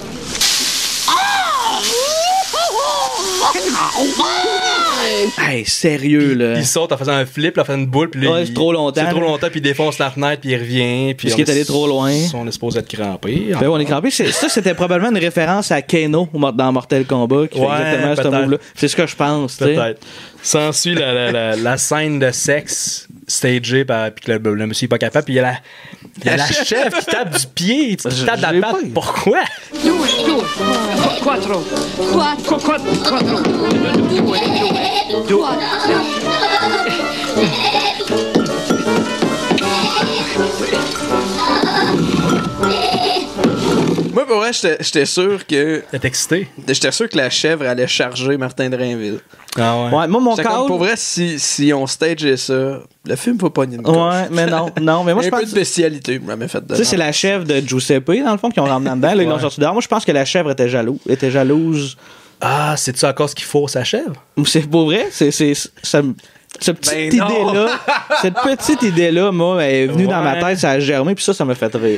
Hey, sérieux, là. Il saute en faisant un flip, en faisant une boule, puis là, c'est trop longtemps. C'est trop longtemps, puis il défonce la fenêtre, puis il revient. Puis parce qu'il est allé trop loin. On est supposé être crampé. Ben, on est crampé. Ça, c'était probablement une référence à Kano dans Mortal Kombat, qui fait exactement ce move-là. C'est ce que je pense. Peut-être. S'ensuit la scène de sexe stagée, puis que le monsieur est pas capable, puis il y a la chef qui tape du pied, qui tape de la patte. Pourquoi? Quattro. Moi, pour vrai, j'étais sûr que... T'es excité? J'étais sûr que la chèvre allait charger Martin Drainville. Ah ouais? Ouais, moi, mon cas... Pour vrai, si on stageait ça, le film va pogner une coche. Ouais, mais non, mais moi, je pense... Un peu de spécialité, je m'avais fait de... Tu sais, c'est la chèvre de Giuseppe, dans le fond, qui ont ramené dedans. Là, ils l'ont sorti dehors. Moi, je pense que la chèvre était jalouse. Ah, c'est-tu encore ce qu'il faut, sa chèvre? C'est pour vrai? Cette petite idée-là, moi, elle est venue dans ma tête, ça a germé, puis ça m'a fait rire.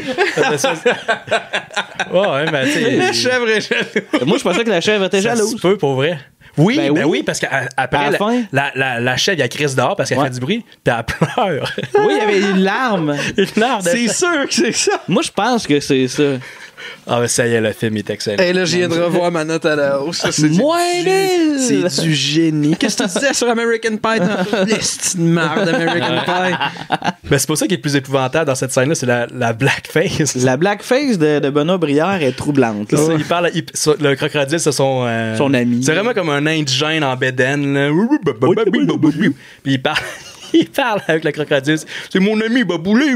Ouais, mais tu sais... La chèvre est jalouse. Moi, je pensais que la chèvre était jalouse. Ça se peut, pour vrai. Oui, oui, parce qu'après, la chèvre, elle crisse dehors parce qu'elle fait du bruit, puis elle pleure. Oui, il y avait une larme. C'est sûr que c'est ça. Moi, je pense que c'est ça. Ah, mais ça y est, le film est excellent. Et là, je viens de revoir ma note à la hausse. C'est du génie. Qu'est-ce que tu disais sur American Pie? C'est une merde, American Pie. Ben, c'est pas ça qui est le plus épouvantable dans cette scène-là, c'est la blackface. La blackface de Benoît Brière est troublante. Là. Il parle, le crocodile, c'est son ami. C'est vraiment comme un indigène en bédaine. Là. Puis il parle. Il parle avec le crocodile. C'est mon ami, Baboulé.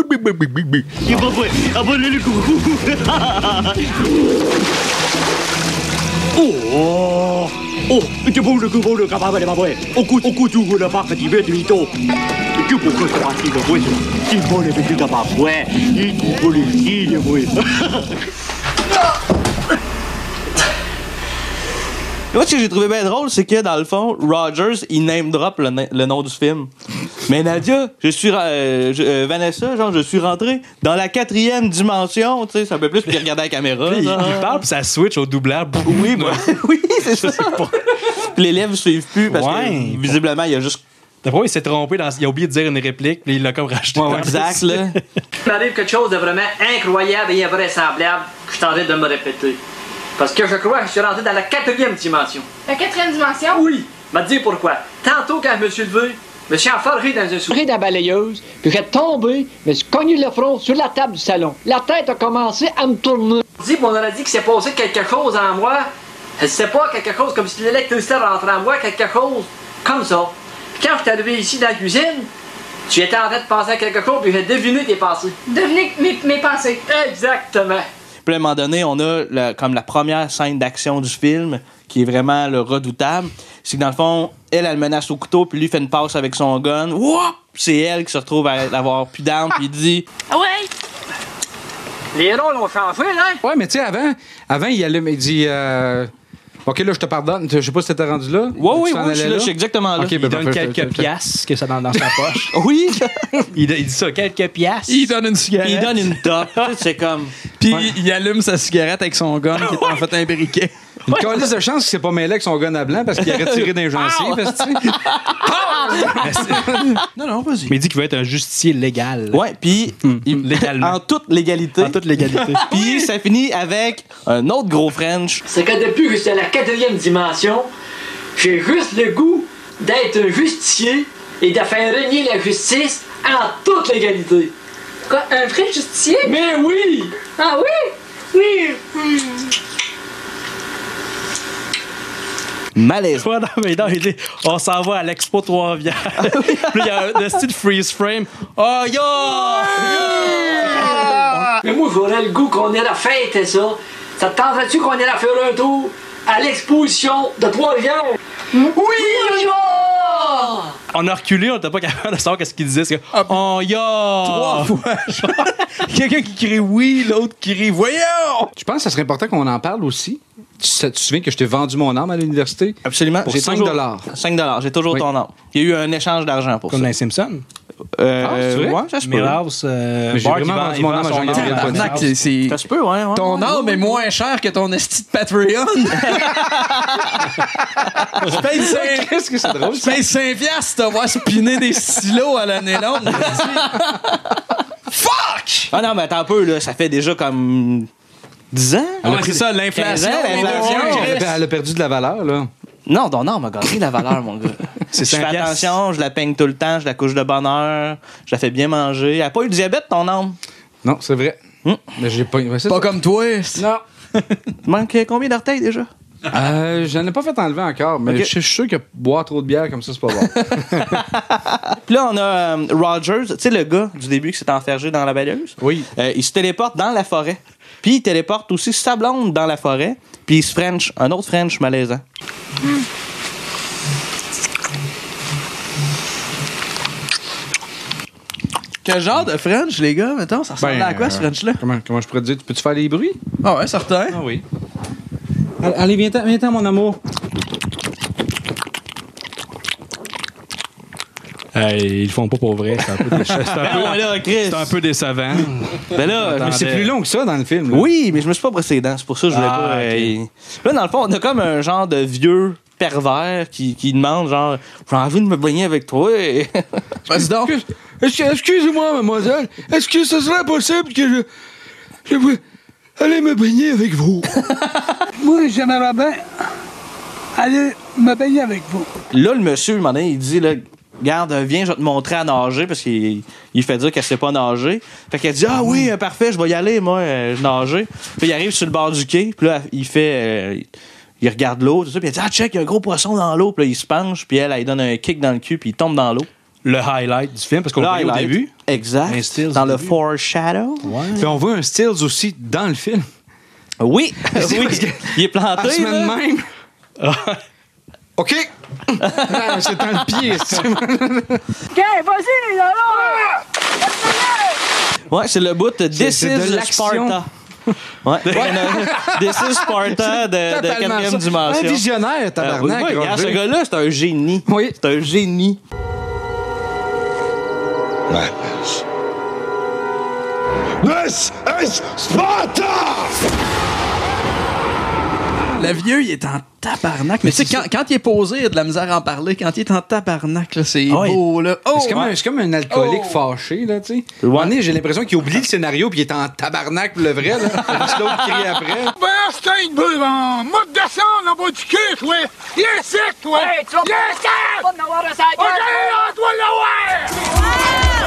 Moi, ce que j'ai trouvé bien drôle, c'est que dans le fond, Rogers, il name drop le nom du film. Mais Nadia, Vanessa, genre, je suis rentré dans la 4e dimension, tu sais, c'est un peu plus qu'il regardait la caméra. Il parle, puis ça switch au doubleur. Oui, oui, c'est ça. Puis les lèvres ne suivent plus parce que visiblement, il y a juste. D'abord, il s'est trompé, il a oublié de dire une réplique, puis il l'a comme racheté. Exact, là. Il m'arrive quelque chose de vraiment incroyable et invraisemblable que je suis en train de me répéter. Parce que je crois que je suis rentré dans la 4e dimension. La 4e dimension? Oui. Je vais te dire pourquoi. Tantôt, quand je me suis levé, je me suis enfoiré dans un souris de la balayeuse, puis j'ai tombé, je me suis cogné le front sur la table du salon. La tête a commencé à me tourner. On aurait dit qu'il s'est passé quelque chose en moi. Je sais pas, quelque chose comme si l'électricité rentrait en moi, quelque chose comme ça. Puis quand je suis arrivé ici dans la cuisine, tu étais en train de penser à quelque chose, puis j'ai deviné tes pensées. Deviner mes pensées. Exactement. Puis à un moment donné, on a comme la première scène d'action du film, qui est vraiment le redoutable. C'est que dans le fond, elle menace au couteau, puis lui fait une passe avec son gun. Wouah! C'est elle qui se retrouve à avoir plus d'armes, puis il dit... Ah ouais? Les rôles ont changé, là? Ouais, mais tu sais, avant, il allume, il dit... OK, là, je te pardonne. Je sais pas si t'étais rendu là. Oui, je suis exactement là. Okay, il donne quelques piastres que ça dans sa poche. Oui! il dit ça, quelques piastres. Il donne une cigarette. Il donne une top. C'est comme... Puis il allume sa cigarette avec son gun qui est en fait un briquet. Une calice de chance qu'il s'est pas mêlé avec son gun à blanc parce qu'il aurait tiré d'un gencier. Non, vas-y. Mais il dit qu'il veut être un justicier légal. Ouais, puis légalement. En toute légalité. En toute légalité. Puis ça finit avec un autre gros French. C'est que depuis que j'étais à la 4e dimension, j'ai juste le goût d'être un justicier et de faire régner la justice en toute légalité. Quoi, un vrai justicier? Mais oui! Ah oui? Oui. Malaise. Ouais, non, il dit, on s'en va à l'Expo Trois-Rivières. Puis il y a un style freeze frame. Oh, yo! Mais moi, j'aurais le goût qu'on ait la fête, ça. Ça te tenterait-tu qu'on ait la faire un tour à l'exposition de Trois-Rivières? Oui! On a reculé, on n'était pas capable de savoir ce qu'il disait. C'est que, oh, yo! 3 fois. Quelqu'un qui crie oui, l'autre qui crie voyons! Je pense que ça serait important qu'on en parle aussi. Tu te souviens que je t'ai vendu mon âme à l'université? Absolument. Pour J'ai 5 toujours- $. 5 $. J'ai toujours ton âme. Il y a eu un échange d'argent pour Comme ça. dans les Simpsons. C'est vrai? Ouais, ça se peut. Milhouse, Mais j'ai vraiment vendu mon âme à Jean-Gabriel Ponty. Ça se peut, ouais. Ton âme est moins cher que ton esti de Patreon. Je paye 5... Qu'est-ce que c'est drôle? Je paye 5 piastres de voir spinner des stylos à l'année longue. Fuck! Ah non, mais attends un peu, là. Ça fait déjà comme 10 ans. Ouais, c'est ça, l'inflation. 15 ans, l'inflation. Elle a perdu de la valeur, là. Non, ton âme a gagné la valeur, mon gars. Je fais attention, je la peigne tout le temps, je la couche de bonne heure, je la fais bien manger. Elle n'a pas eu de diabète, ton âme? Non, c'est vrai. Mais j'ai pas... Ouais, c'est Pas ça. comme toi. Non. Il manque combien d'orteils déjà? J'en ai pas fait enlever encore, mais Ok. je suis sûr que boire trop de bière comme ça, c'est pas bon. Puis là, on a Rogers, tu sais, le gars du début qui s'est enfergé dans la balayeuse. Oui. Il se téléporte dans la forêt. Puis il téléporte aussi sa blonde dans la forêt. Puis il se French, un autre French malaisant. Quel genre de French, les gars, mettons? Ça ressemble à quoi, ce French-là? Comment je pourrais te dire? Peux-tu faire des bruits? Ah ouais, certain. Ah oui. Allez, viens-t'en, mon amour. Ils le font pas pour vrai. C'est un peu, c'est un peu décevant. Ben là, Mais c'est plus long que ça dans le film. Là. Oui, mais je me suis pas brossé les dents. C'est pour ça que je voulais pas. ok. Là, dans le fond, on a comme un genre de vieux pervers qui demande genre j'ai envie de me baigner avec toi. Vas-y donc. Excusez-moi, mademoiselle. Est-ce que ce serait possible que je aller me baigner avec vous? Moi, j'aimerais bien aller me baigner avec vous. Là, le monsieur, un moment donné, il dit là, regarde, viens, je vais te montrer à nager parce qu'il fait dire qu'elle sait pas nager. Fait qu'elle dit ah oui, parfait, je vais y aller, moi, nager. Puis il arrive sur le bord du quai, puis là, il fait. Il regarde l'eau, tout ça, puis il dit ah, check, il y a un gros poisson dans l'eau. Puis là, il se penche, puis elle donne un kick dans le cul, puis il tombe dans l'eau. Le highlight du film, parce qu'on le voit au début. Exact. Dans le foreshadow. Ouais. Puis on voit un Stills aussi dans le film. Oui. Oui. Il est planté. En semaine là. même. OK. C'est dans le pied. Tiens, vas-y, là! Ouais, c'est le bout de This c'est de is l'action. Sparta. Ouais. This is Sparta de Totalement 4e ça. dimension. Un visionnaire, tabarnak. Oui, regarde, ce Roger. gars-là, c'est un génie. Oui. C'est un génie. Madness. This is Sparta! Le vieux, il est en tabarnak. Mais tu sais, quand il est posé, il a de la misère à en parler. Quand il est en tabarnak, là, c'est beau, là. Oh, C'est comme un alcoolique fâché, là, tu sais. À un moment donné, j'ai l'impression qu'il oublie le scénario puis il est en tabarnak pour le vrai, là. C'est l'autre qui crie après. Ben, c'est une boule, moi, descendre en bas du cul, toi! Viens ici, toi! Hey, tu vas pas en avoir un sac! OK, on doit l'avoir!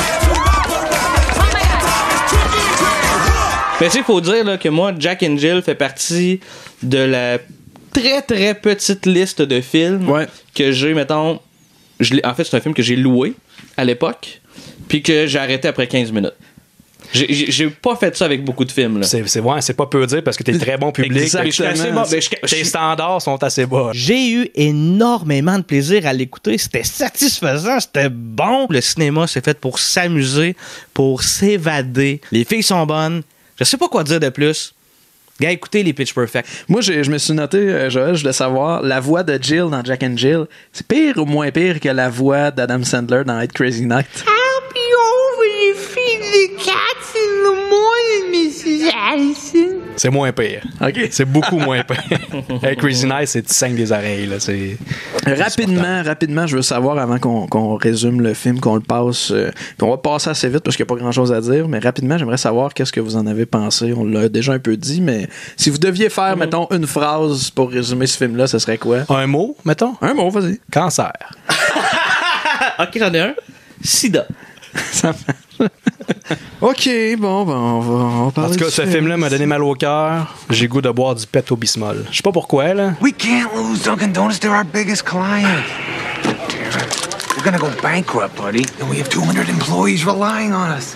Mais tu sais, il faut dire là, que moi, Jack and Jill fait partie de la très très petite liste de films que j'ai, mettons. En fait, c'est un film que j'ai loué à l'époque, puis que j'ai arrêté après 15 minutes. J'ai pas fait ça avec beaucoup de films. Là. C'est pas peu dire parce que t'es très bon public. Exactement. Tes standards sont assez bas. J'ai eu énormément de plaisir à l'écouter. C'était satisfaisant, c'était bon. Le cinéma, c'est fait pour s'amuser, pour s'évader. Les filles sont bonnes. Je sais pas quoi dire de plus. Gars, écoutez les Pitch Perfect. Moi, je me suis noté, Joël, je voulais savoir, la voix de Jill dans Jack and Jill, c'est pire ou moins pire que la voix d'Adam Sandler dans Eight Crazy Night? I'll be over to feed the cats in the morning, Mrs. Allison. C'est moins pire. OK. C'est beaucoup moins pire. Hey, Crazy Night, c'est tu saignes des oreilles. Là. Rapidement, je veux savoir, avant qu'on résume le film, qu'on le passe, puis on va passer assez vite parce qu'il n'y a pas grand-chose à dire, mais rapidement, j'aimerais savoir qu'est-ce que vous en avez pensé. On l'a déjà un peu dit, mais si vous deviez faire, mettons, une phrase pour résumer ce film-là, ce serait quoi? Un mot, mettons? Un mot, vas-y. Cancer. OK, j'en ai un. Sida. Ça fait... OK, bon, on va parler. En tout cas, ce film-là m'a donné mal au cœur. J'ai goût de boire du Pepto-Bismol. Je sais pas pourquoi, là. We can't lose Dunkin' Donuts. They're our biggest client. We're gonna go bankrupt, buddy. And we have 200 employees relying on us.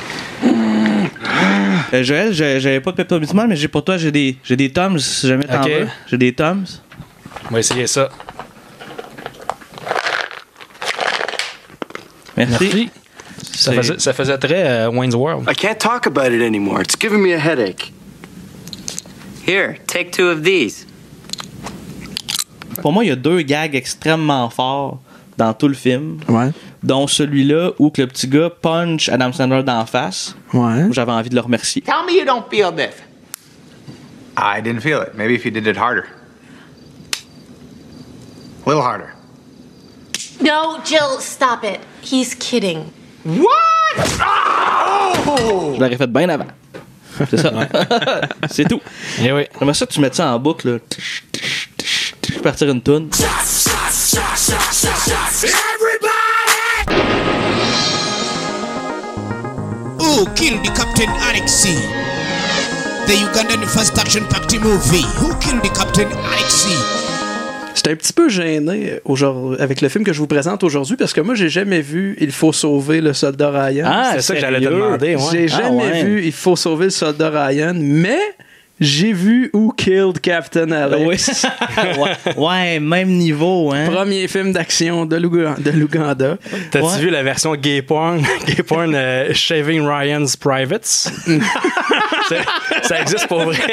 Joël, j'avais pas de Pepto-Bismol, mais pour toi, j'ai des Tums, si jamais t'en veux. J'ai des Tums. On va essayer ça. Merci. Ça faisait très Wayne's World. I can't talk about it anymore. It's giving me a headache. Here, take 2 of these. Pour moi, il y a 2 gags extrêmement forts dans tout le film. Ouais. Dont celui-là où que le petit gars punch Adam Sandler d'en face. Ouais. Où j'avais envie de le remercier. Tell me you don't feel this. I didn't feel it. Maybe if you did it harder. A little harder. No, Jill, stop it. He's kidding. What? Oh! Je l'aurais fait bien avant. C'est ça. C'est tout. Et oui. J'aimerais ça que tu mettes ça en boucle, là. Je partir une toune. Who killed the Captain Alexei? The Ugandan first action-packed movie. Who killed the Captain Alexei? J'étais un petit peu gêné avec le film que je vous présente aujourd'hui parce que moi, j'ai jamais vu Il faut sauver le soldat Ryan. Ah, c'est ça que j'allais te demander. Ouais. J'ai jamais vu Il faut sauver le soldat Ryan, mais j'ai vu Who Killed Captain Alex. Ouais, même niveau. Hein? Premier film d'action de l'Ouganda. T'as-tu vu la version gay porn Shaving Ryan's Privates? Ça existe pour vrai.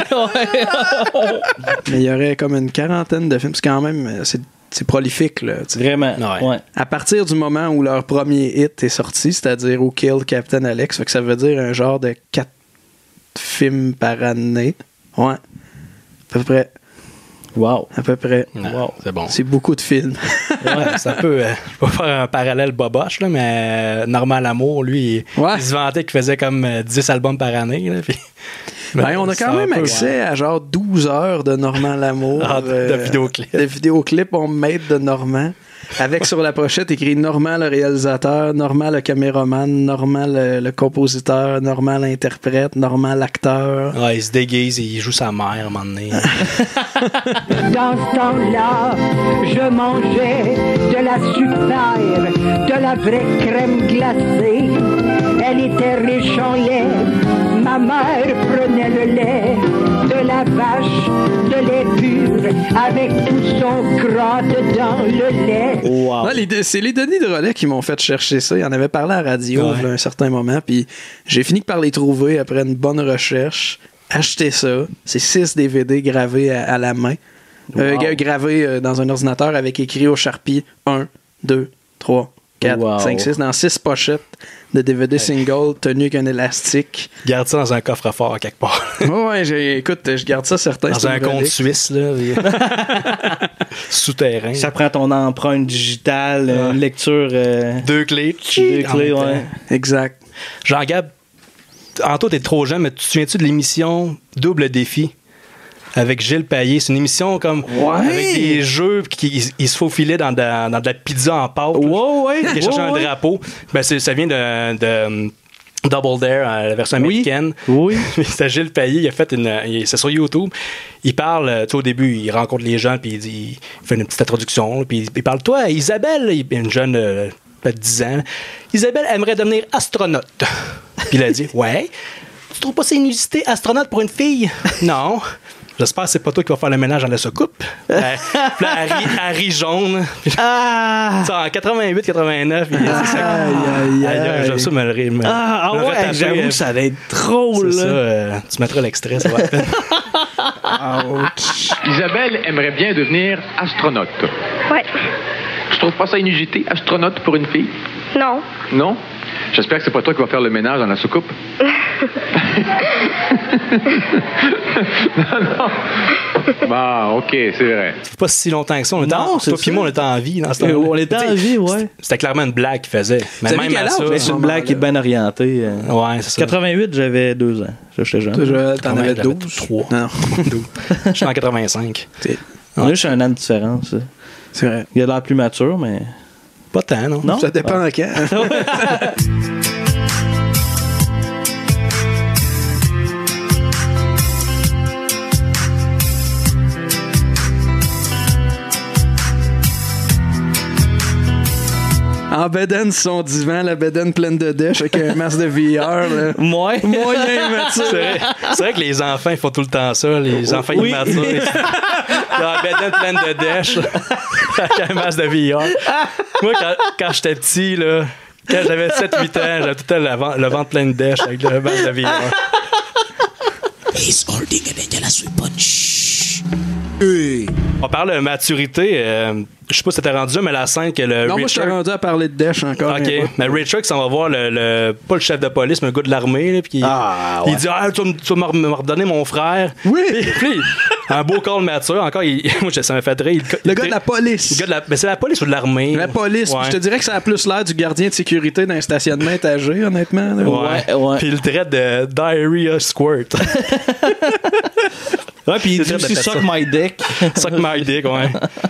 Mais il y aurait comme une quarantaine de films. C'est quand même... C'est prolifique, là. Vraiment. Ouais. À partir du moment où leur premier hit est sorti, c'est-à-dire Who Killed Captain Alex, fait que ça veut dire un genre de 4 films par année. Ouais. À peu près. Wow. À peu près. Wow. C'est bon. C'est beaucoup de films. Ouais, ça peut. Je vais faire un parallèle boboche, là, mais Normand Lamour, lui, il se vantait qu'il faisait comme 10 albums par année. Là, puis, on a quand même accès à genre 12 heures de Normand Lamour. De vidéoclips. De vidéoclips homemade de Normand. Avec sur la pochette écrit Normand le réalisateur, Normand le caméraman, Normand le compositeur, Normand l'interprète, Normand l'acteur. Ouais, il se déguise et il joue sa mère à un moment donné. Dans ce temps-là, je mangeais de la super, de la vraie crème glacée. Elle était riche en lait. Ma mère prenait le lait de la vache, de lait pur, avec tout son gras dedans le lait. Wow. C'est les Denis de Relais qui m'ont fait chercher ça. Ils en avaient parlé à la radio à un certain moment. Puis j'ai fini par les trouver après une bonne recherche. Acheter ça. C'est 6 DVD gravés à la main. Gravés dans un ordinateur avec écrit au Sharpie 1, 2, 3, 4, 5, 6 dans 6 pochettes de DVD single tenues avec un élastique. Garde ça dans un coffre-fort quelque part. Écoute, je garde ça certain. Dans un compte suisse, là. Souterrain. Ça prend ton empreinte digitale, une lecture. 2 clés. 2 clés, ouais. Exact. Jean-Gab, Anto, t'es trop jeune, mais tu te souviens-tu de l'émission Double Défi? Avec Gilles Payet. C'est une émission comme avec des jeux qui se faufilaient dans de la pizza en pâte. Qui cherchait un drapeau. Ben, ça vient de Double Dare, la version américaine. Oui. C'était Gilles Payet. Il a fait c'est sur YouTube. Il parle, au début, il rencontre les gens, puis il fait une petite introduction. Puis il parle, toi, Isabelle, une jeune, peut-être 10 ans. Isabelle aimerait devenir astronaute. Puis il a dit, ouais. Tu trouves pas c'est une inusité astronaute pour une fille? Non. J'espère que c'est pas toi qui vas faire le ménage dans la soucoupe. Puis elle rit jaune. En 88-89, j'aime ça me rire. J'avoue que ça va être drôle. C'est ça, tu mettras l'extrait, ça va être. Isabelle aimerait bien devenir astronaute. Ouais. Tu trouves pas ça inusité, astronaute pour une fille? Non. Non? J'espère que c'est pas toi qui vas faire le ménage dans la soucoupe. Non. Bon, OK, c'est vrai. C'est pas si longtemps que ça. Non, toi puis moi, on était en vie dans ce temps-là. On était en vie, ouais. C'était clairement une blague qu'il faisait. Mais même à ça, c'est une blague qui est bien orientée. Ouais, c'est ça. 88, j'avais 2 ans. J'étais jeune. T'en avais 12? 3. Non. 12. Je suis en 85. On a juste un an de différence. C'est vrai. Il a l'air plus mature, mais... Pas tant, non? Ça dépend de quand. bedaine sur son divan, la bedaine pleine de dèche avec un masque de VR. Là. Moyen immature. C'est vrai que les enfants, ils font tout le temps ça. Les enfants immatures. La bedaine pleine de dèche avec un masque de VR. Moi, quand j'étais petit, là, quand j'avais 7-8 ans, j'avais tout le temps le ventre plein de dèche avec le masque de VR. He's holding a dangerous weapon. On parle de maturité. Je sais pas si t'es rendu là, mais la scène que le. Non, moi, je suis rendu à parler de Dash encore. OK. Mais Richard, on va voir pas le chef de police, mais le gars de l'armée. Là, puis il dit tu vas me redonner mon frère. Oui. Puis, un beau call mature. Encore, moi, ça m'a fait rire. Le gars de la police. Mais c'est la police ou de l'armée? La police. Ouais. Je te dirais que ça a plus l'air du gardien de sécurité d'un stationnement étagé, honnêtement. Là. Ouais. Puis il le traite de Diarrhea Squirt. Ouais, puis il dit aussi Suck My Dick. Suck My Dick, ouais.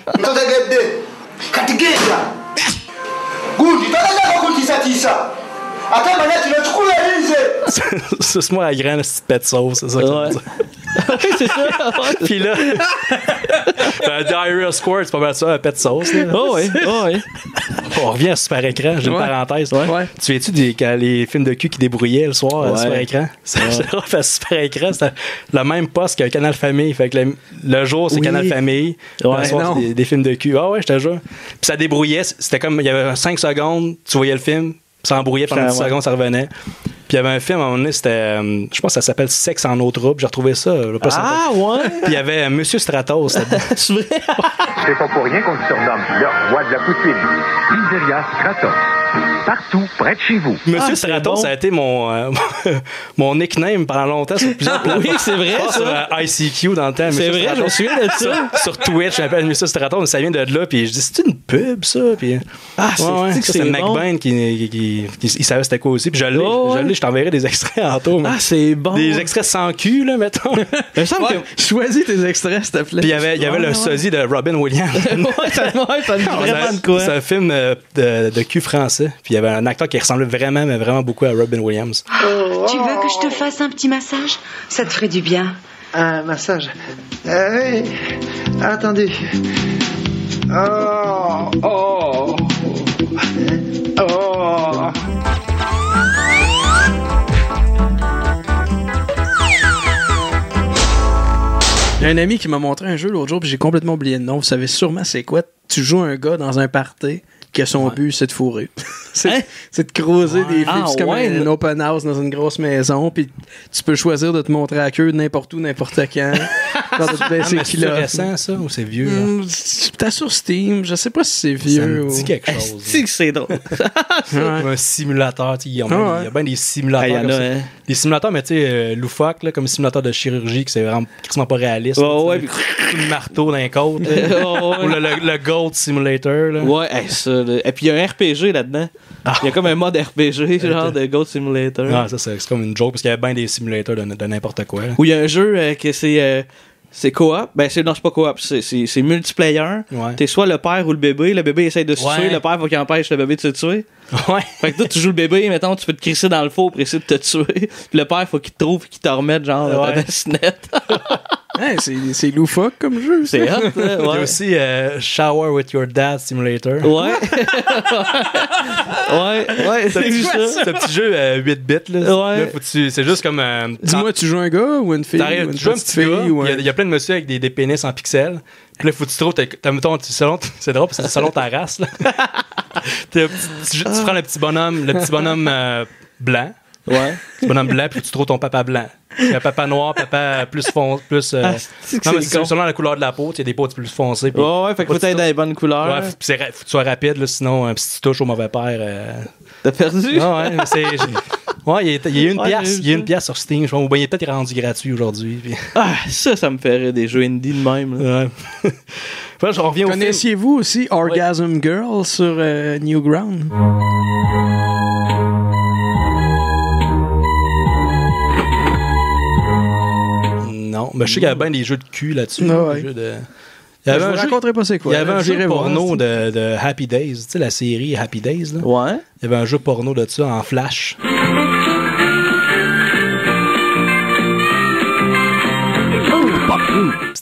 C'est moi la grande petite pète sauce, c'est ça. Ouais. C'est ça. Puis là, Diarrhea Squirt, c'est pas mal ça, un pète sauce. Oh oui. On revient à super écran, j'ai une parenthèse. Ouais. Tu viens-tu quand les films de cul qui débrouillaient le soir à super écran? À super écran, c'était le même poste qu'un Canal Famille. Fait que le jour, c'est Canal Famille. Le soir, c'est des films de cul. Ah ouais, je te jure. Puis ça débrouillait. C'était comme, il y avait 5 secondes, tu voyais le film, ça embrouillait pendant 10 secondes, ça revenait. Puis il y avait un film, à un moment donné, c'était, je pense que ça s'appelle Sexe en eau trouble. J'ai retrouvé ça. Ouais. Puis il y avait Monsieur Stratos. C'est vrai? C'est pas pour rien qu'on te surnomme le roi de la poutine. Pizzeria Stratos. Partout, près de chez vous. Monsieur Stratos, ça a été mon nickname pendant longtemps sur plusieurs plateformes. Oui, c'est vrai, ça. Sur ICQ dans le temps. C'est vrai, je me souviens de ça. Sur Twitch, je m'appelle Monsieur Stratos, mais ça vient de là. Puis je dis, c'est une pub, ça? Puis, c'est McBain qui il savait c'était quoi aussi. Puis je l'ai, je t'enverrai des extraits en tour. C'est bon. Des extraits sans cul, là, mettons. Il me semble que choisis tes extraits, s'il te plaît. Puis il y avait le sosie de Robin Williams. Ça me dit vraiment de quoi. C'est un film de cul français. Puis il y avait un acteur qui ressemblait vraiment, mais vraiment beaucoup à Robin Williams. Tu veux que je te fasse un petit massage? Ça te ferait du bien. Un massage? Oui. Attendez. Oh. J'ai un ami qui m'a montré un jeu l'autre jour, puis j'ai complètement oublié le nom. Vous savez sûrement c'est quoi? Tu joues un gars dans un party que son but, c'est de fourrer. C'est de creuser des filles. C'est comme un open house dans une grosse maison, puis tu peux choisir de te montrer à queue n'importe où, n'importe quand. C'est récent, ça, ou c'est vieux? T'as sur Steam, je sais pas si c'est vieux. Ça me dit quelque chose. C'est drôle. Un simulateur, il y a bien des simulateurs comme ça. Des simulateurs, mais tu sais, loufoques, là, comme simulateur de chirurgie, que c'est vraiment quasiment pas réaliste. Le marteau d'un côte. Ou le Gold Simulator. Là. Ouais, ça. Et puis il y a un RPG là-dedans. Il y a comme un mode RPG, genre de Gold Simulator. Ah, ça, c'est comme une joke, parce qu'il y a bien des simulateurs de n'importe quoi. Ou il y a un jeu que c'est coop. Ben, c'est pas coop, c'est multiplayer. Ouais. T'es soit le père ou le bébé. Le bébé essaie de se tuer. Le père faut qu'il empêche le bébé de se tuer. Ouais. Fait que toi, tu joues le bébé, mettons, tu peux te crisser dans le four pour essayer de te tuer. Puis le père, faut qu'il te trouve et qu'il te remette, genre, ta bassinette. C'est loufoque comme jeu. C'est hot. Il y a aussi Shower with Your Dad Simulator. Ouais. c'est un petit jeu 8 bits. Là. Là, c'est juste comme. Dis-moi, tu joues un gars ou une fille? Tu joues un petit gars. Il y a plein de messieurs avec des pénis en pixels. Puis là, faut que tu trouves. C'est drôle parce que c'est selon ta race. Là. Tu prends le petit bonhomme blanc. Ouais. Le bonhomme blanc, puis tu trouves ton papa blanc. Il y a un papa noir, papa plus foncé. Non, mais c'est selon la couleur de la peau. Il y a des peaux plus foncées. Puis, fait qu'il faut être dans les bonnes couleurs. Ouais, faut que tu sois rapide, là, sinon, si tu touches au mauvais père. T'as perdu? Il y a une pièce. Il y a une pièce sur Steam. Il est peut-être rendu gratuit aujourd'hui. Puis... ça me ferait des jeux indie de même. Ouais. Je reviens Connaissiez-vous aussi Orgasm Girl sur Newground? Non, mais je sais qu'il y avait bien des jeux de cul là-dessus. Je vous raconterai pas c'est quoi. Il y avait un jeu porno de Happy Days, tu sais, la série Happy Days. Là. Ouais. Il y avait un jeu porno de ça en flash.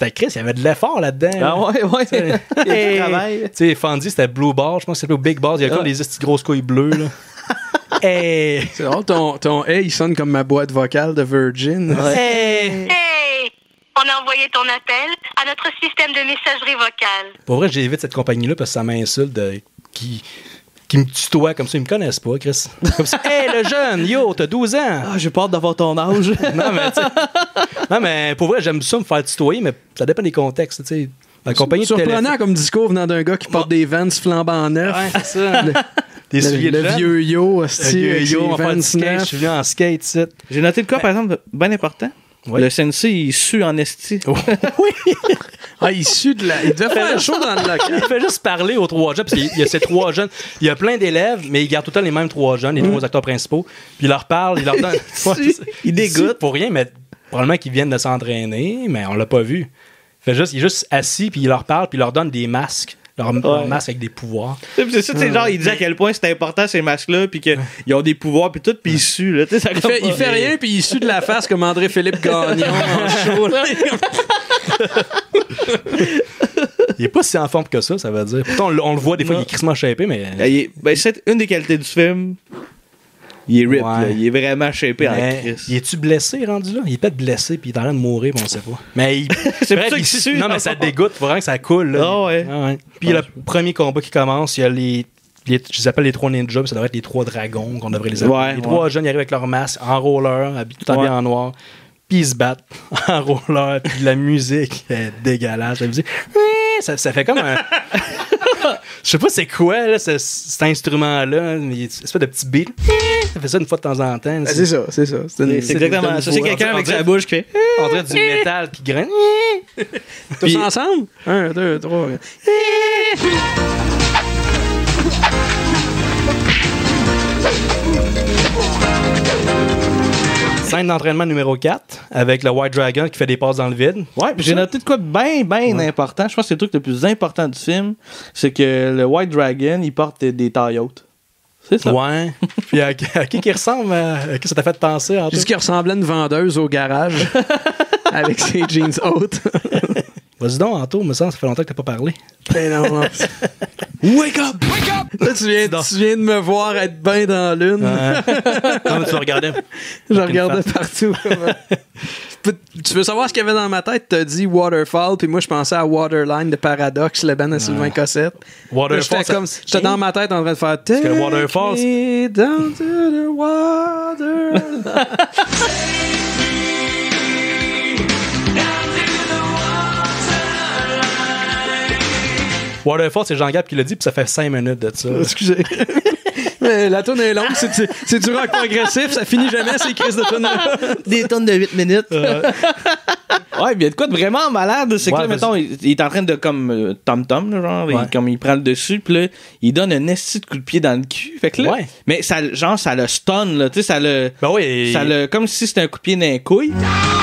c'était Chris, il y avait de l'effort là-dedans. Ah ouais. Il y a du travail. Tu sais, Fonzie, c'était Blue Ball. Je pense que c'était Big Balls. Il y avait comme des petites grosses couilles bleues, là. Hey! C'est drôle, ton hey, il sonne comme ma boîte vocale de Virgin. Hey! On a envoyé ton appel à notre système de messagerie vocale. Pour vrai, j'évite cette compagnie-là parce que ça m'insulte qui me tutoie comme ça. Ils me connaissent pas, Chris. Comme ça, hey, le jeune, yo, t'as 12 ans. Ah, j'ai peur d'avoir ton âge. Non, mais pour vrai, j'aime ça me faire tutoyer, mais ça dépend des contextes, tu sais. La compagnie surprenant comme discours venant d'un gars qui porte des Vans flambant neufs. Ouais, c'est ça. Le vieux yo, on va faire du skate. Je suis venu en skate, c'est. J'ai noté le cas, par exemple, bien important. Ouais. Le sensei, il sue en esti. Oui! Il sue de la... Il devait faire chaud dans le local. Il fait juste parler aux 3 jeunes, parce qu'il y a ces 3 jeunes. Il y a plein d'élèves, mais il garde tout le temps les mêmes 3 jeunes, les 3 acteurs principaux. Puis il leur parle, il leur donne... il dégoûte. Pour rien, mais probablement qu'ils viennent de s'entraîner, mais on l'a pas vu. Il est juste assis, puis il leur parle, puis il leur donne des masques. Leur masque avec des pouvoirs. C'est ça, genre, il dit à quel point c'est important ces masques-là, puis qu'ils ont des pouvoirs, puis tout, puis il sue. Là, il fait rien, puis il sue de la face comme André-Philippe Gagnon en show. Là. Il est pas si en forme que ça veut dire. Pourtant, on le voit des fois, il est crissement shapé, mais. C'est une des qualités du film. Il est rip, là. Il est vraiment shapé en crise. Il est-tu blessé rendu là? Il est peut-être blessé puis il est en train de mourir, on sait pas. Mais c'est vrai qu'il sue. Non, mais ça dégoûte, faut vraiment que ça coule. Là. Ah ouais. Puis le premier combat qui commence, il y a je les appelle les 3 ninjas, puis ça devrait être les 3 dragons qu'on devrait les appeler. Les 3 jeunes, ils arrivent avec leur masque en roller, tout habillés en noir. Puis ils se battent en roller, puis la musique est dégueulasse. Ça fait comme un... Je sais pas c'est quoi là, cet instrument-là, mais c'est pas de petit beat. Ça fait ça une fois de temps en temps. C'est ça. C'est exactement ça. C'est quelqu'un avec sa bouche qui fait... On dirait du métal qui graine. Tous ensemble? 1, 2, 3... Scène d'entraînement numéro 4 avec le White Dragon qui fait des passes dans le vide. Ouais, puis j'ai noté de quoi bien important. Je pense que c'est le truc le plus important du film. C'est que le White Dragon, il porte des tailles hautes. C'est ça. Ouais. Puis à qui il ressemble? À qui ça t'a fait penser? J'ai dit qu'il ressemblait à une vendeuse au garage avec ses jeans hautes. Vas-y donc, Anto, me semble, ça fait longtemps que t'as pas parlé. Ben non. Wake up! Wake up! Là, tu viens de me voir être bien dans l'une. Non, mais tu regardais. Je regardais partout. Tu veux savoir ce qu'il y avait dans ma tête? T'as dit Waterfall, puis moi, je pensais à Waterline de Paradox, le band à Sylvain Cossette. Waterfall, j'étais dans ma tête en train de faire... Parce que le Waterfall... Down to the water. Waterfall, c'est Jean-Gab qui l'a dit, puis ça fait 5 minutes de ça. Excusez. Mais la tourne est longue, c'est du rock progressif, ça finit jamais ces crises de tourne. Des tonnes de 8 minutes. Ouais, bien de quoi de vraiment malade, c'est que là, mettons, il est en train de comme tom-tom, genre, comme il prend le dessus, puis là, il donne un esti de coup de pied dans le cul. Fait que là, mais ça, genre, ça le stun, là, tu sais, ça le. Ben oui. Ça le. Comme si c'était un coup de pied dans les couilles.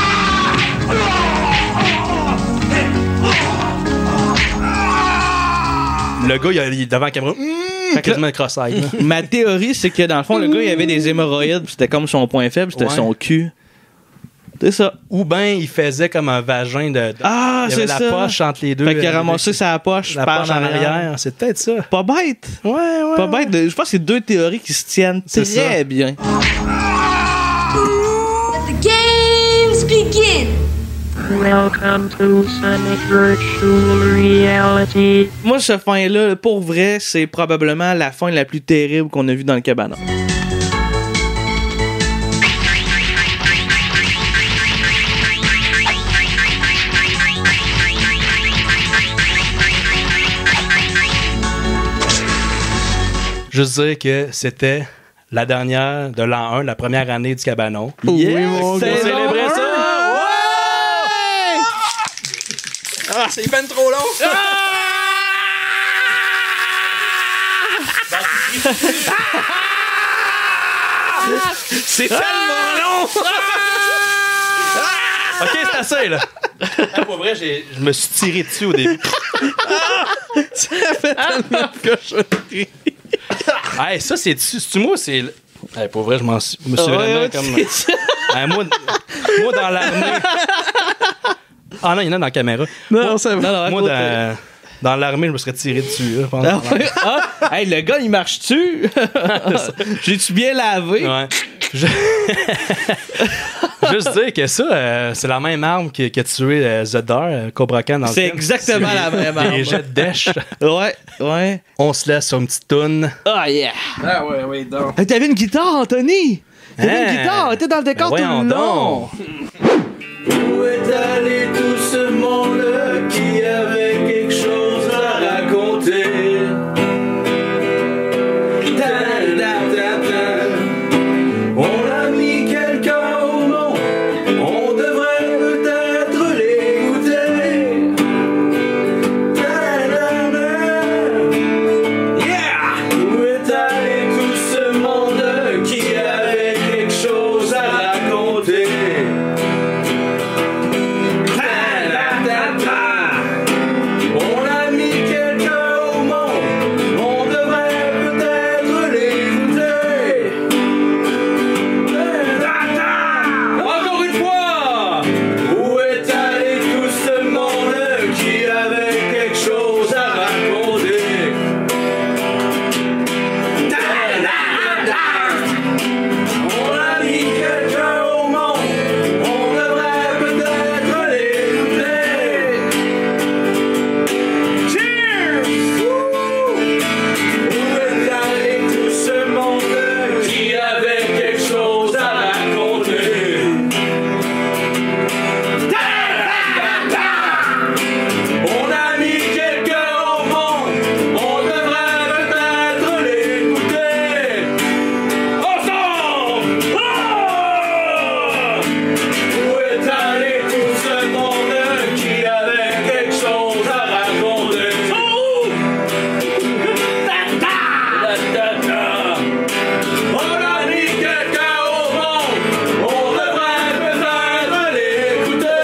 Le gars, il est devant la caméra. Quasiment un cross-eyed. Ma théorie, c'est que dans le fond, le gars, il avait des hémorroïdes, puis c'était comme son point faible, c'était son cul. C'est ça. Ou bien il faisait comme un vagin de. Ah, il y avait la poche entre les deux. Fait qu'il a ramassé sa poche, la poche en arrière. C'est peut-être ça. Pas bête. Ouais. Pas bête. Je pense que c'est 2 théories qui se tiennent très bien. The games begin. Welcome to Sonic Virtual Reality. Moi, ce fin-là, pour vrai, c'est probablement la fin la plus terrible qu'on a vue dans le cabanon. Juste dire que c'était la dernière de l'an 1, la première année du cabanon. Yes, oui, mon gars. On célébrait ça! Ah, c'est ben trop long! C'est tellement long! Ok, c'est assez, là. Pour vrai, je me suis tiré dessus au début. Ça fait tellement de cochonneries. Hey, ça, c'est-tu moi, c'est... Hey, pour vrai, je me suis vraiment comme... Hey, moi, dans l'armée... Ah non, il y en a dans la caméra. Non, ça va. Moi, dans l'armée, je me serais tiré dessus. Là, hey, le gars, il marche-tu? J'ai-tu bien lavé? Ouais. Juste dire que ça, c'est la même arme qui a tué Zedar, Cobra Khan dans le film. C'est exactement la même arme. Les jets de dèche. Ouais. On se laisse sur une petite toune. Ah, yeah. Ah, ouais, donc. Hey, t'avais une guitare, Anthony? T'avais une guitare, t'es dans le décor tout le long. Où est allé tout ce monde qui avait quelque chose à raconter? On a mis quelqu'un au monde, on devrait peut-être l'écouter. Yeah! Où est allé tout ce monde qui avait quelque chose à raconter? On a mis quelqu'un au monde, on devrait peut-être l'écouter. Encore une fois, où est allé tout ce monde qui avait quelque chose à raconter? On a mis quelqu'un au monde, on devrait peut-être l'écouter. Cheers! Où est allé tout ce monde qui avait quelque chose à raconter? On a mis quelqu'un au monde, on devrait peut-être l'écouter. Ensemble! Où est allé tout ce monde qui avait quelque chose à raconter? On a mis quelqu'un au monde, on devrait peut-être l'écouter.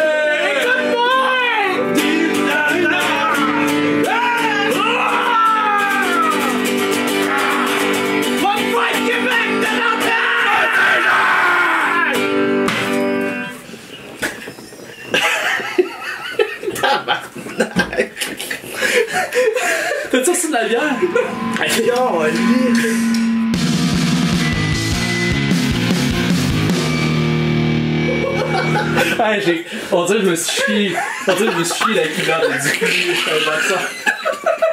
T'as-tu reçu de la bière? On dirait que je me suis chié la culotte du cul.